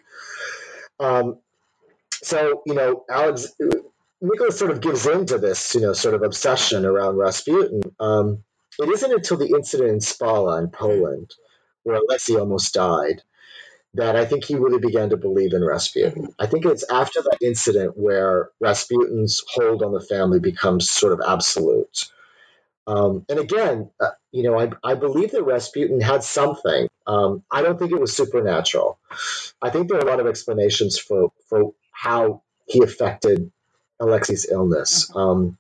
Nicholas sort of gives in to this, sort of obsession around Rasputin. It isn't until the incident in Spala in Poland, where Alexei almost died, that I think he really began to believe in Rasputin. I think it's after that incident where Rasputin's hold on the family becomes sort of absolute. And again, I believe that Rasputin had something. I don't think it was supernatural. I think there are a lot of explanations for how he affected Alexei's illness. And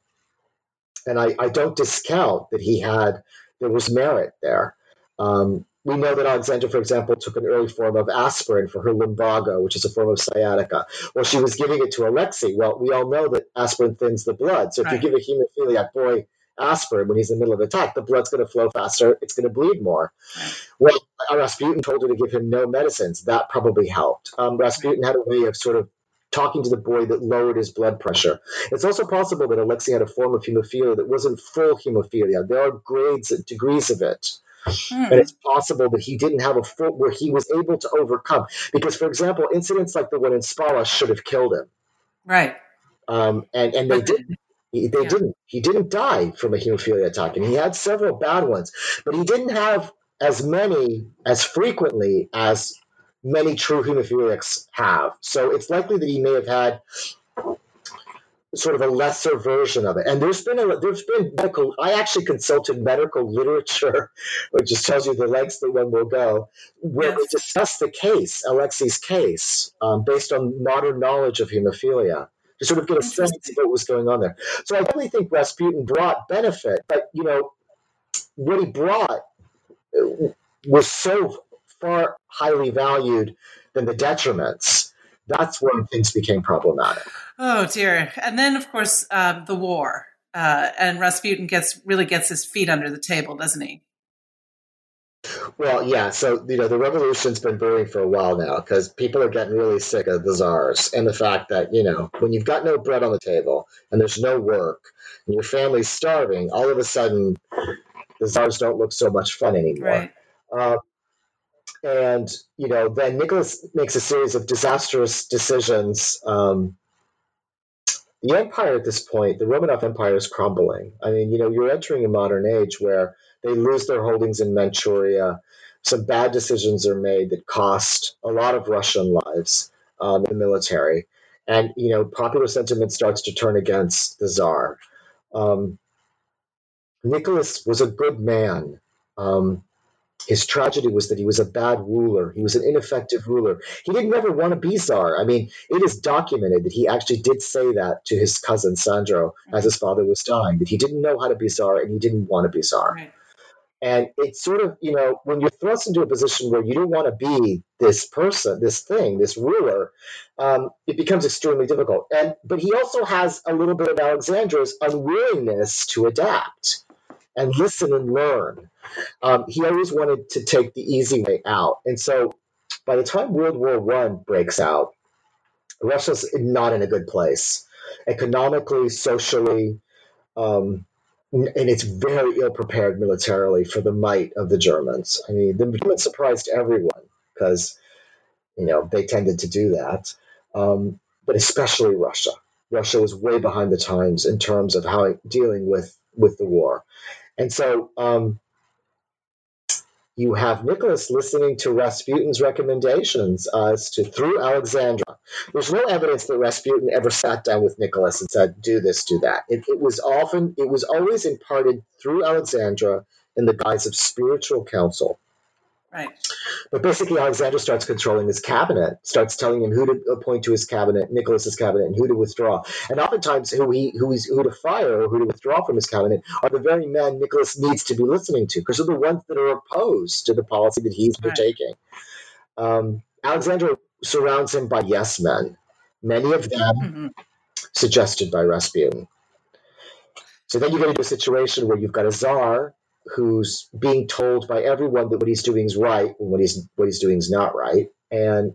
I don't discount that there was merit there. We know that Alexandra, for example, took an early form of aspirin for her lumbago, which is a form of sciatica. Well, she was giving it to Alexei. Well, we all know that aspirin thins the blood. So if you give a hemophiliac boy aspirin when he's in the middle of attack, the blood's going to flow faster. It's going to bleed more. Well, Rasputin told her to give him no medicines. That probably helped. Rasputin had a way of sort of talking to the boy that lowered his blood pressure. It's also possible that Alexei had a form of hemophilia that wasn't full hemophilia. There are grades and degrees of it. And it's possible that he didn't have a full, where he was able to overcome. Because, for example, incidents like the one in Spala should have killed him. Right. And they didn't. They didn't. He didn't die from a hemophilia attack, and he had several bad ones, but he didn't have as frequently as many true hemophiliacs have. So it's likely that he may have had sort of a lesser version of it. And there's been medical. I actually consulted medical literature, which just tells you the lengths that one will go, where they discuss the case, Alexei's case, based on modern knowledge of hemophilia, to sort of get a sense of what was going on there. So I definitely think Rasputin brought benefit, but what he brought was so far highly valued than the detriments. That's when things became problematic. Oh dear! And then, of course, the war, and Rasputin really gets his feet under the table, doesn't he? Well, yeah. So, the revolution's been brewing for a while now because people are getting really sick of the czars and the fact that, when you've got no bread on the table and there's no work and your family's starving, all of a sudden the czars don't look so much fun anymore. Right. And, then Nicholas makes a series of disastrous decisions the empire at this point, the Romanov Empire, is crumbling. I mean, you're entering a modern age where they lose their holdings in Manchuria. Some bad decisions are made that cost a lot of Russian lives in the military. And, popular sentiment starts to turn against the Tsar. Nicholas was a good man. His tragedy was that he was a bad ruler. He was an ineffective ruler. He didn't ever want to be Tsar. I mean, it is documented that he actually did say that to his cousin Sandro as his father was dying, that he didn't know how to be Tsar and he didn't want to be Tsar. Right. And it's sort of, when you're thrust into a position where you don't want to be this person, this thing, this ruler, it becomes extremely difficult. But he also has a little bit of Alexandra's unwillingness to adapt and listen and learn. He always wanted to take the easy way out. And so by the time World War I breaks out, Russia's not in a good place, economically, socially, and it's very ill prepared militarily for the might of the Germans. I mean, the Germans surprised everyone because, they tended to do that. But especially Russia. Russia was way behind the times in terms of how dealing with the war. And so you have Nicholas listening to Rasputin's recommendations through Alexandra. There's no evidence that Rasputin ever sat down with Nicholas and said, do this, do that. It was always imparted through Alexandra in the guise of spiritual counsel. Right. But basically, Alexander starts controlling his cabinet, starts telling him who to appoint to his cabinet, Nicholas's cabinet, and who to withdraw. And oftentimes, who to fire or who to withdraw from his cabinet are the very men Nicholas needs to be listening to, because they're the ones that are opposed to the policy that he's undertaking. Alexander surrounds him by yes men, many of them suggested by Rasputin. So then you get into a situation where you've got a Tsar who's being told by everyone that what he's doing is right and what he's doing is not right, and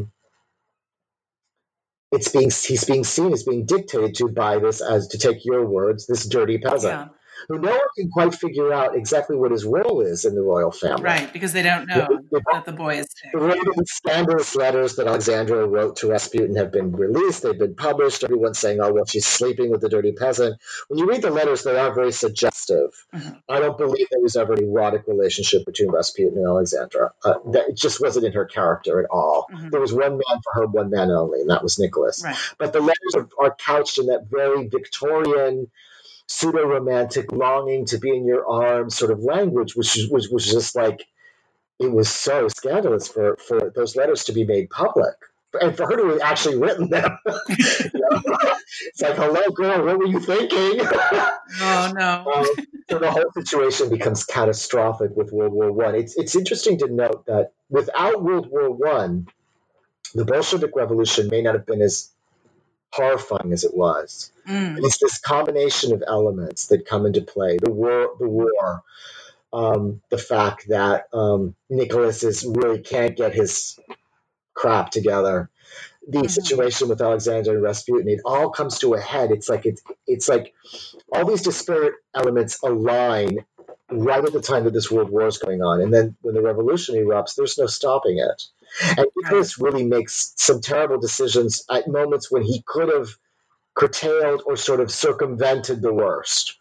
he's being seen as being dictated to by this, as to take your words, this dirty peasant who no one can quite figure out exactly what his role is in the royal family. Right, because they don't know that the boy is sick. The scandalous letters that Alexandra wrote to Rasputin have been released. They've been published. Everyone's saying, oh, well, she's sleeping with the dirty peasant. When you read the letters, they are very suggestive. Mm-hmm. I don't believe there was ever an erotic relationship between Rasputin and Alexandra. That just wasn't in her character at all. Mm-hmm. There was one man for her, one man only, and that was Nicholas. Right. But the letters are couched in that very Victorian, pseudo-romantic longing to be in your arms sort of language, which was just like, it was so scandalous for those letters to be made public and for her to have actually written them. It's like, hello, girl, what were you thinking? Oh, no. So the whole situation becomes catastrophic with World War I. It's interesting to note that without World War I, the Bolshevik Revolution may not have been as horrifying as it was. And it's this combination of elements that come into play. The war, the fact that Nicholas really can't get his crap together, the situation with Alexander and Rasputin, it all comes to a head. It's like all these disparate elements align right at the time that this world war is going on. And then when the revolution erupts, there's no stopping it. And Nicholas really makes some terrible decisions at moments when he could have curtailed or sort of circumvented the worst.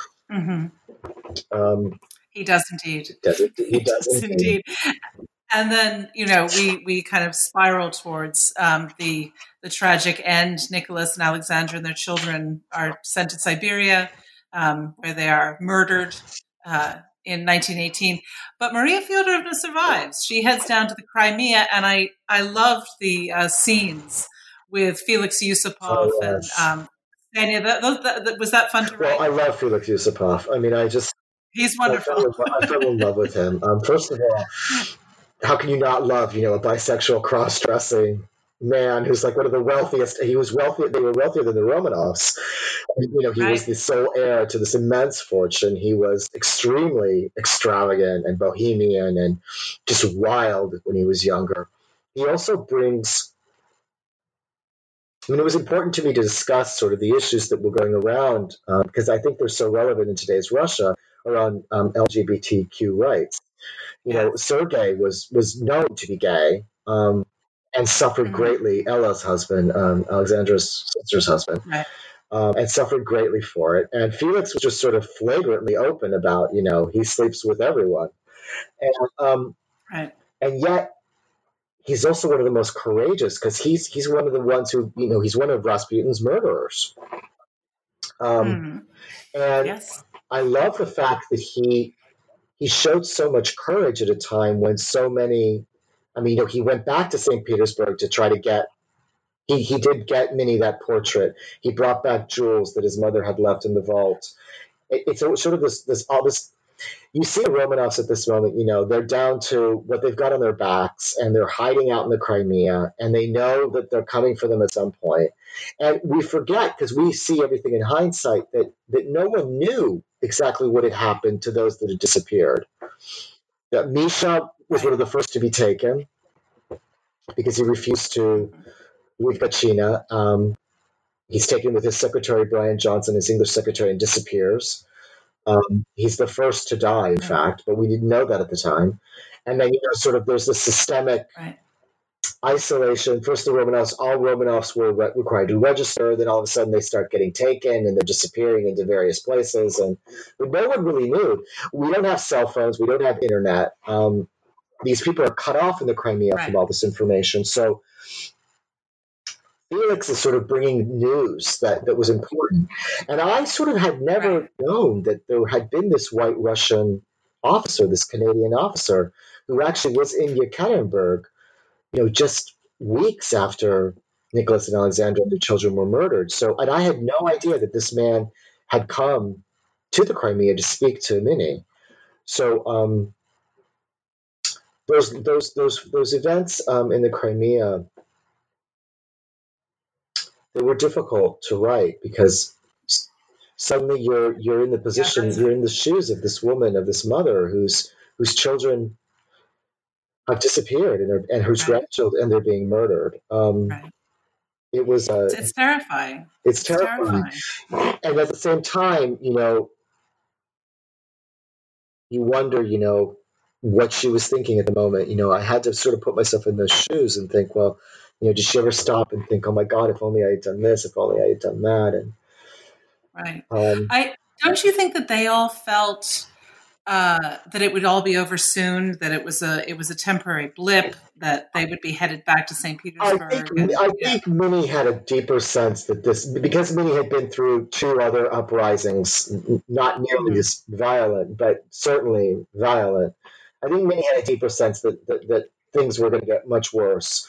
Mm-hmm. He does indeed. He does indeed. And then, we kind of spiral towards the tragic end. Nicholas and Alexandra and their children are sent to Siberia, where they are murdered in 1918. But Maria Fyodorovna survives. She heads down to the Crimea, and I loved the scenes with Felix Yusupov and Ksenia. Was that fun to write? Well, I love Felix Yusupov. I mean, he's wonderful. I fell in love with him. First of all, how can you not love, a bisexual cross-dressing man who's like one of the wealthiest? He was wealthy. They were wealthier than the Romanovs. He was the sole heir to this immense fortune. He was extremely extravagant and bohemian and just wild when he was younger. He also brings, it was important to me to discuss sort of the issues that were going around because I think they're so relevant in today's Russia around LGBTQ rights. Sergei was known to be gay. and suffered greatly. Ella's husband, Alexandra's sister's husband, Right. And suffered greatly for it. And Felix was just sort of flagrantly open about, he sleeps with everyone. Right. And yet he's also one of the most courageous, because he's one of the ones who, he's one of Rasputin's murderers. And Yes. I love the fact that he showed so much courage at a time when so many, he went back to St. Petersburg to try to get, he did get Minnie that portrait. He brought back jewels that his mother had left in the vault. It's sort of this, you see the Romanovs at this moment, they're down to what they've got on their backs, and they're hiding out in the Crimea, and they know that they're coming for them at some point. And we forget, because we see everything in hindsight, that no one knew exactly what had happened to those that had disappeared. That Misha was one of the first to be taken because he refused to leave Gatchina. He's taken with his secretary, Brian Johnson, his English secretary, and disappears. He's the first to die, in fact, but we didn't know that at the time. And then, there's this systemic isolation. First, all Romanovs were required to register. Then all of a sudden they start getting taken, and they're disappearing into various places. But no one really knew. We don't have cell phones. We don't have internet. These people are cut off in the Crimea from all this information. So Felix is sort of bringing news that was important. And I sort of had never known that there had been this White Russian officer, this Canadian officer, who actually was in Yekaterinburg, just weeks after Nicholas and Alexandra and their children were murdered. And I had no idea that this man had come to the Crimea to speak to Minnie. So those events in the Crimea, they were difficult to write, because suddenly you're in the position, you're in the shoes of this woman, of this mother whose children have disappeared, and whose grandchildren, and they're being murdered. It was it's terrifying. It's terrifying. And at the same time, you wonder, what she was thinking at the moment. I had to sort of put myself in those shoes and think, well, did she ever stop and think, oh my God, if only I had done this, if only I had done that? And don't you think that they all felt that it would all be over soon, that it was a temporary blip, that they would be headed back to St. Petersburg? I think Minnie had a deeper sense that because Minnie had been through two other uprisings, not nearly as violent, but certainly violent. I think Minnie had a deeper sense that things were going to get much worse.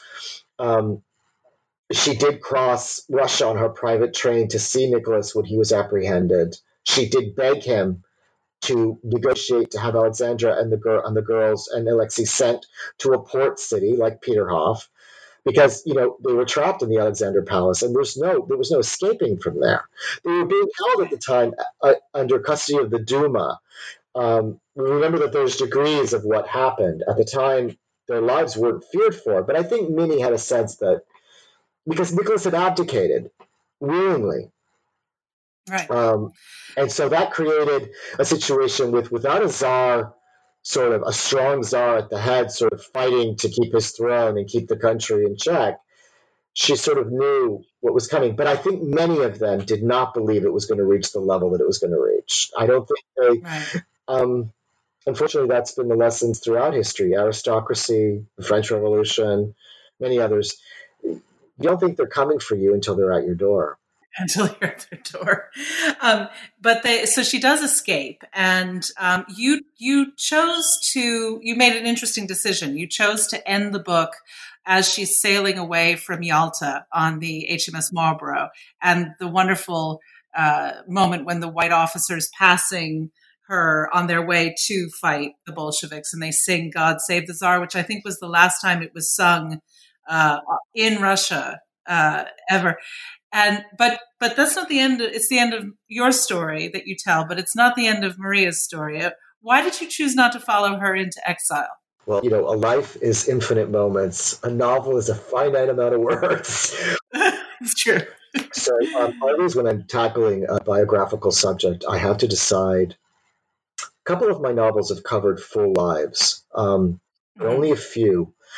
She did cross Russia on her private train to see Nicholas when he was apprehended. She did beg him to negotiate to have Alexandra and the girls and Alexei sent to a port city like Peterhof, because they were trapped in the Alexander Palace, and there was no escaping from there. They were being held at the time under custody of the Duma. We remember that there's degrees of what happened at the time. Their lives weren't feared for, but I think Minnie had a sense that because Nicholas had abdicated willingly. Right. And so that created a situation without a czar, sort of a strong czar at the head, sort of fighting to keep his throne and keep the country in check. She sort of knew what was coming, but I think many of them did not believe it was going to reach the level that it was going to reach. I don't think they, unfortunately, that's been the lessons throughout history, aristocracy, the French Revolution, many others. You don't think they're coming for you until they're at your door. Until you're at their door. So she does escape, and you made an interesting decision. You chose to end the book as she's sailing away from Yalta on the HMS Marlborough, and the wonderful moment when the white officers passing her on their way to fight the Bolsheviks, and they sing "God Save the Tsar," which I think was the last time it was sung in Russia ever. But that's not the end. It's the end of your story that you tell, but it's not the end of Maria's story. Why did you choose not to follow her into exile? Well, a life is infinite moments. A novel is a finite amount of words. It's true. So always when I'm tackling a biographical subject, I have to decide. A couple of my novels have covered full lives, but only a few.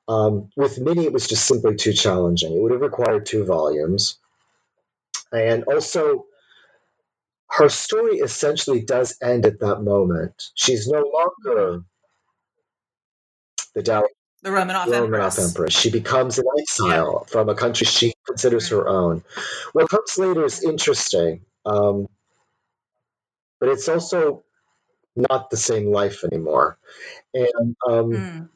With Minnie, it was just simply too challenging. It would have required 2 volumes. And also, her story essentially does end at that moment. She's no longer the Romanov Empress. She becomes an exile from a country she considers her own. What comes later is interesting, but it's also not the same life anymore. And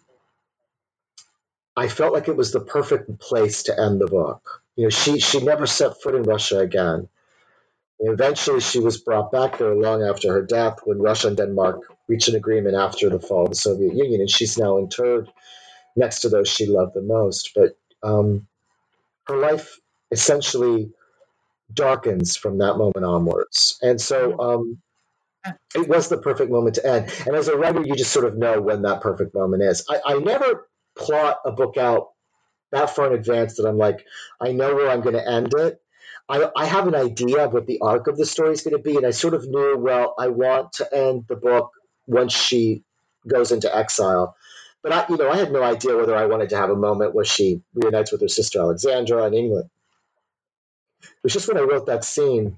I felt like it was the perfect place to end the book. She never set foot in Russia again. Eventually, she was brought back there long after her death when Russia and Denmark reached an agreement after the fall of the Soviet Union, and she's now interred next to those she loved the most. But her life essentially darkens from that moment onwards. And so it was the perfect moment to end. And as a writer, you just sort of know when that perfect moment is. I never plot a book out that far in advance that I'm like, I know where I'm going to end it. I have an idea of what the arc of the story is going to be, and I sort of knew, well, I want to end the book once she goes into exile. But I had no idea whether I wanted to have a moment where she reunites with her sister Alexandra in England. It was just when I wrote that scene,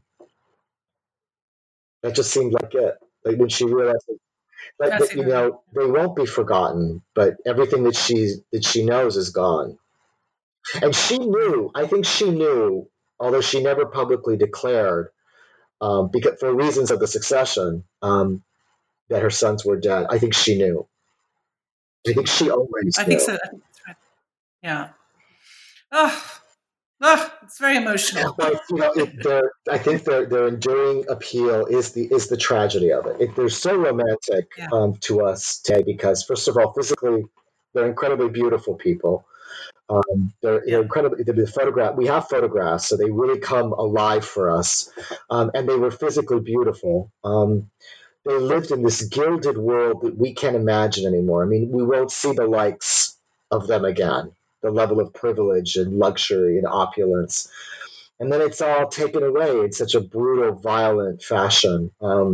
that just seemed like it. Like when she realized that they won't be forgotten, but everything that she knows is gone. And she knew. I think she knew, although she never publicly declared, because for reasons of the succession, that her sons were dead. I think she knew. I think she always. I think so. I think that's right. Yeah. It's very emotional. But I think their enduring appeal is the tragedy of it. They're so romantic to us today because, first of all, physically, they're incredibly beautiful people. They're incredibly. We have photographs, so they really come alive for us, and they were physically beautiful. They lived in this gilded world that we can't imagine anymore. I mean, we won't see the likes of them again. The level of privilege and luxury and opulence, and then it's all taken away in such a brutal, violent fashion.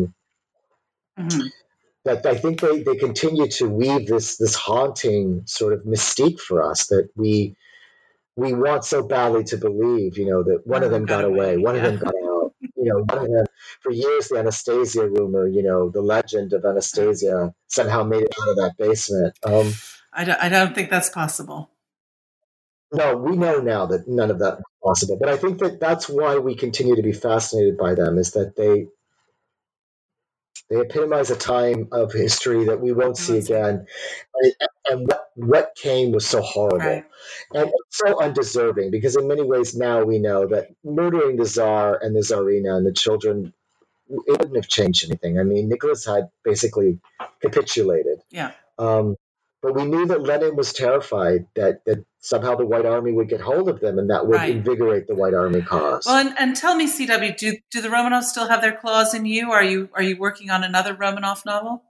That I think they continue to weave this haunting sort of mystique for us that we want so badly to believe, that one of them got away, one of them got out, one of them, for years, the Anastasia rumor, the legend of Anastasia somehow made it out of that basement. I don't think that's possible. No, we know now that none of that is possible, but I think that's why we continue to be fascinated by them, is that they epitomize a time of history that we won't see again, and what came was so horrible and so undeserving, because in many ways now we know that murdering the Tsar and the Tsarina and the children, it wouldn't have changed anything. I mean, Nicholas had basically capitulated. Yeah. But we knew that Lenin was terrified that somehow the White Army would get hold of them and that would invigorate the White Army cause. Well, and tell me, CW, do the Romanovs still have their claws in you? Are you working on another Romanov novel?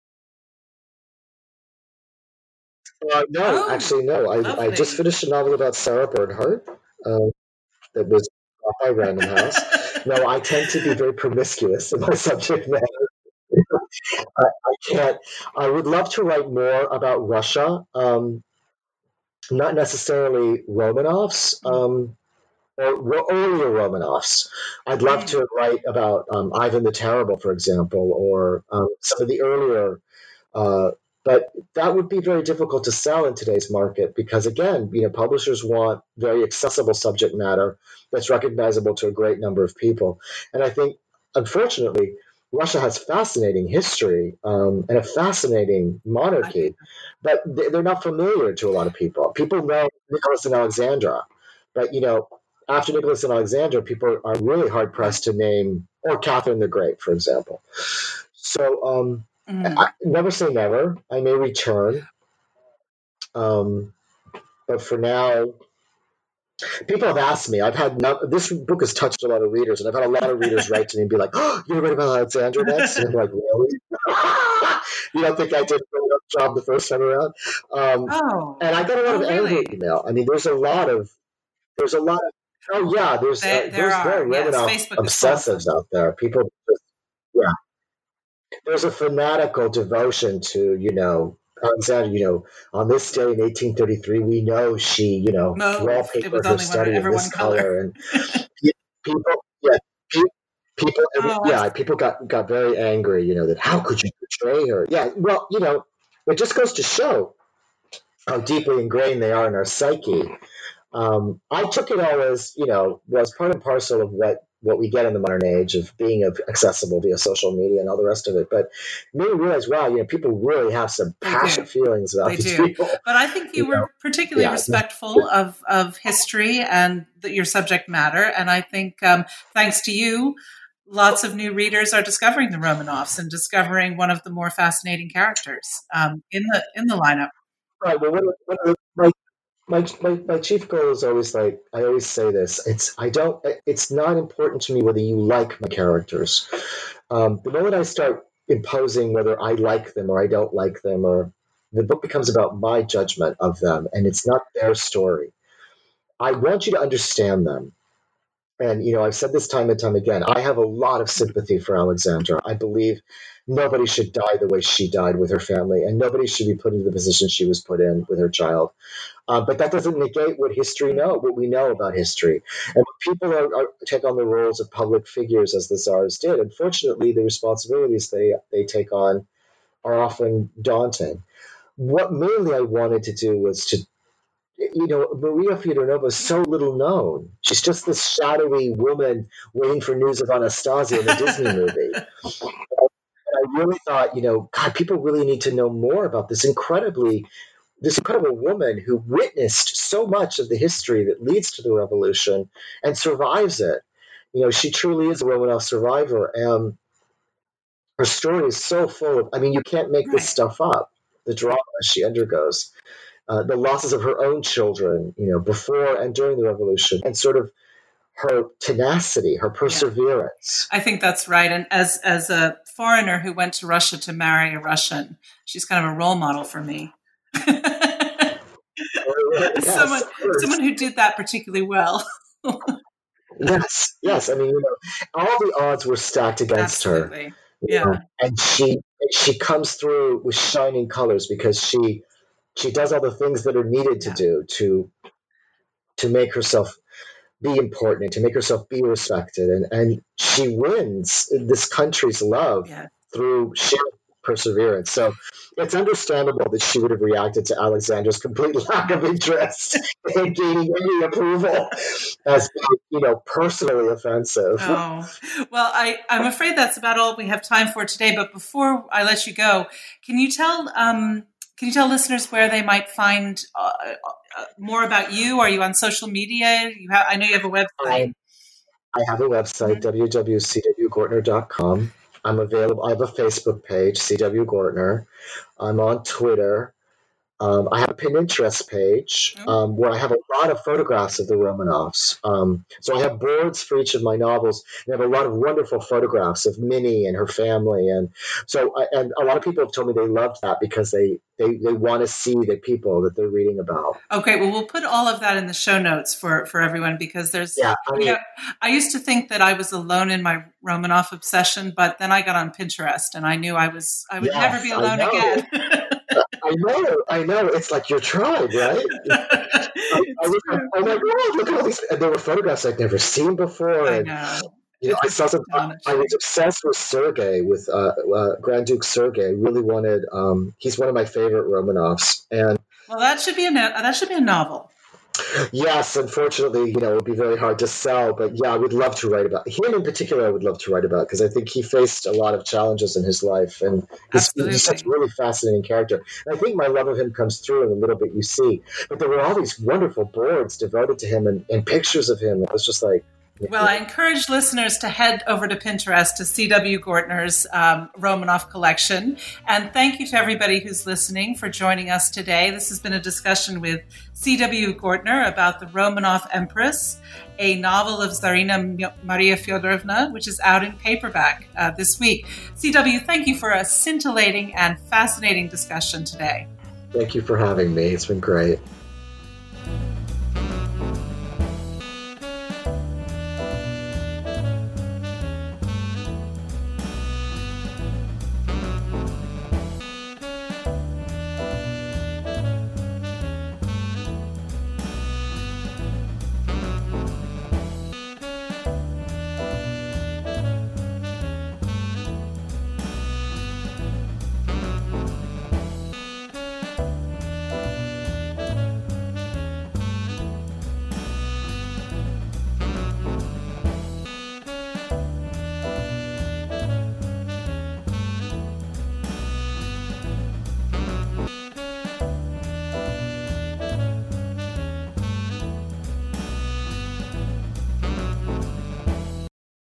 No, actually, no. I just finished a novel about Sarah Bernhardt that was by Random House. No, I tend to be very promiscuous in my subject matter. I can't. I would love to write more about Russia, not necessarily Romanovs, or earlier Romanovs. I'd love to write about Ivan the Terrible, for example, or some of the earlier. But that would be very difficult to sell in today's market because, again, publishers want very accessible subject matter that's recognizable to a great number of people. And I think, unfortunately, Russia has fascinating history and a fascinating monarchy, but they're not familiar to a lot of people. People know Nicholas and Alexandra, but after Nicholas and Alexandra, people are really hard pressed to name, or Catherine the Great, for example. So I never say never. I may return, but for now. People have asked me. This book has touched a lot of readers, and I've had a lot of readers write to me and be like, "Oh, you're going to write about Alexandra next?" And I'm like, "Really? You don't think I did a good job the first time around?" And I got a lot of angry email. I mean, there's a lot of. Oh yeah, there's Romanov obsessives out there. People, there's a fanatical devotion to Alexandra, on this day in 1833, we know she, wallpapered her study in this color. And people, yeah, people, people got very angry, that how could you portray her? Yeah, well, it just goes to show how deeply ingrained they are in our psyche. I took it all as, was part and parcel of what we get in the modern age of being accessible via social media and all the rest of it. But made me realize, wow, people really have some passionate feelings about these people. But I think you were particularly respectful of history and your subject matter. And I think thanks to you, lots of new readers are discovering the Romanovs and discovering one of the more fascinating characters in the lineup. Right. Well, my chief goal is always, like, I always say this, it's not important to me whether you like my characters. The moment I start imposing whether I like them or I don't like them, or the book becomes about my judgment of them, and it's not their story. I want you to understand them. And, I've said this time and time again, I have a lot of sympathy for Alexandra. I believe nobody should die the way she died with her family, and nobody should be put into the position she was put in with her child. But that doesn't negate what we know about history. And when people take on the roles of public figures, as the Tsars did, unfortunately, the responsibilities they take on are often daunting. What mainly I wanted to do was to, Maria Fedorova is so little known. She's just this shadowy woman waiting for news of Anastasia in a Disney movie. I really thought, God, people really need to know more about this incredible woman who witnessed so much of the history that leads to the revolution and survives it. She truly is a Romanov survivor. And her story is so full of, you can't make this stuff up. The drama she undergoes, the losses of her own children, before and during the revolution, and sort of her tenacity, her perseverance. I think that's right. And as a foreigner who went to Russia to marry a Russian, she's kind of a role model for me. Someone who did that particularly well. Yes. All the odds were stacked against her. Yeah. And she comes through with shining colors because she does all the things that are needed to do to make herself be important and to make herself be respected. And she wins this country's love through sheer perseverance. So it's understandable that she would have reacted to Alexandra's complete lack of interest in gaining any approval as personally offensive. Oh, well, I'm afraid that's about all we have time for today. But before I let you go, can you tell listeners where they might find more about you? Are you on social media? I know you have a website. I have a website, www.cwgortner.com. I'm available. I have a Facebook page, CW Gortner. I'm on Twitter. I have a Pinterest page where I have a lot of photographs of the Romanovs. So I have boards for each of my novels, and I have a lot of wonderful photographs of Minnie and her family. And so, and a lot of people have told me they loved that because they want to see the people that they're reading about. Okay, well, we'll put all of that in the show notes for everyone, because there's, I used to think that I was alone in my Romanov obsession, but then I got on Pinterest and I knew I would never be alone again. I know. It's like your tribe, right? I was like, oh my God, look at all these. And there were photographs I'd never seen before. I know. I saw some. I was obsessed with Sergei, with Grand Duke Sergei. I really wanted. He's one of my favorite Romanovs, and that should be a novel. Yes, unfortunately, it would be very hard to sell. But yeah, I would love to write about him in particular. I would love to write about because I think he faced a lot of challenges in his life, and he's such a really fascinating character. And I think my love of him comes through in a little bit you see. But there were all these wonderful boards devoted to him and pictures of him. It was just like. Well, I encourage listeners to head over to Pinterest to C.W. Gortner's Romanov collection. And thank you to everybody who's listening for joining us today. This has been a discussion with C.W. Gortner about The Romanov Empress, a novel of Tsarina Maria Fyodorovna, which is out in paperback this week. C.W., thank you for a scintillating and fascinating discussion today. Thank you for having me. It's been great.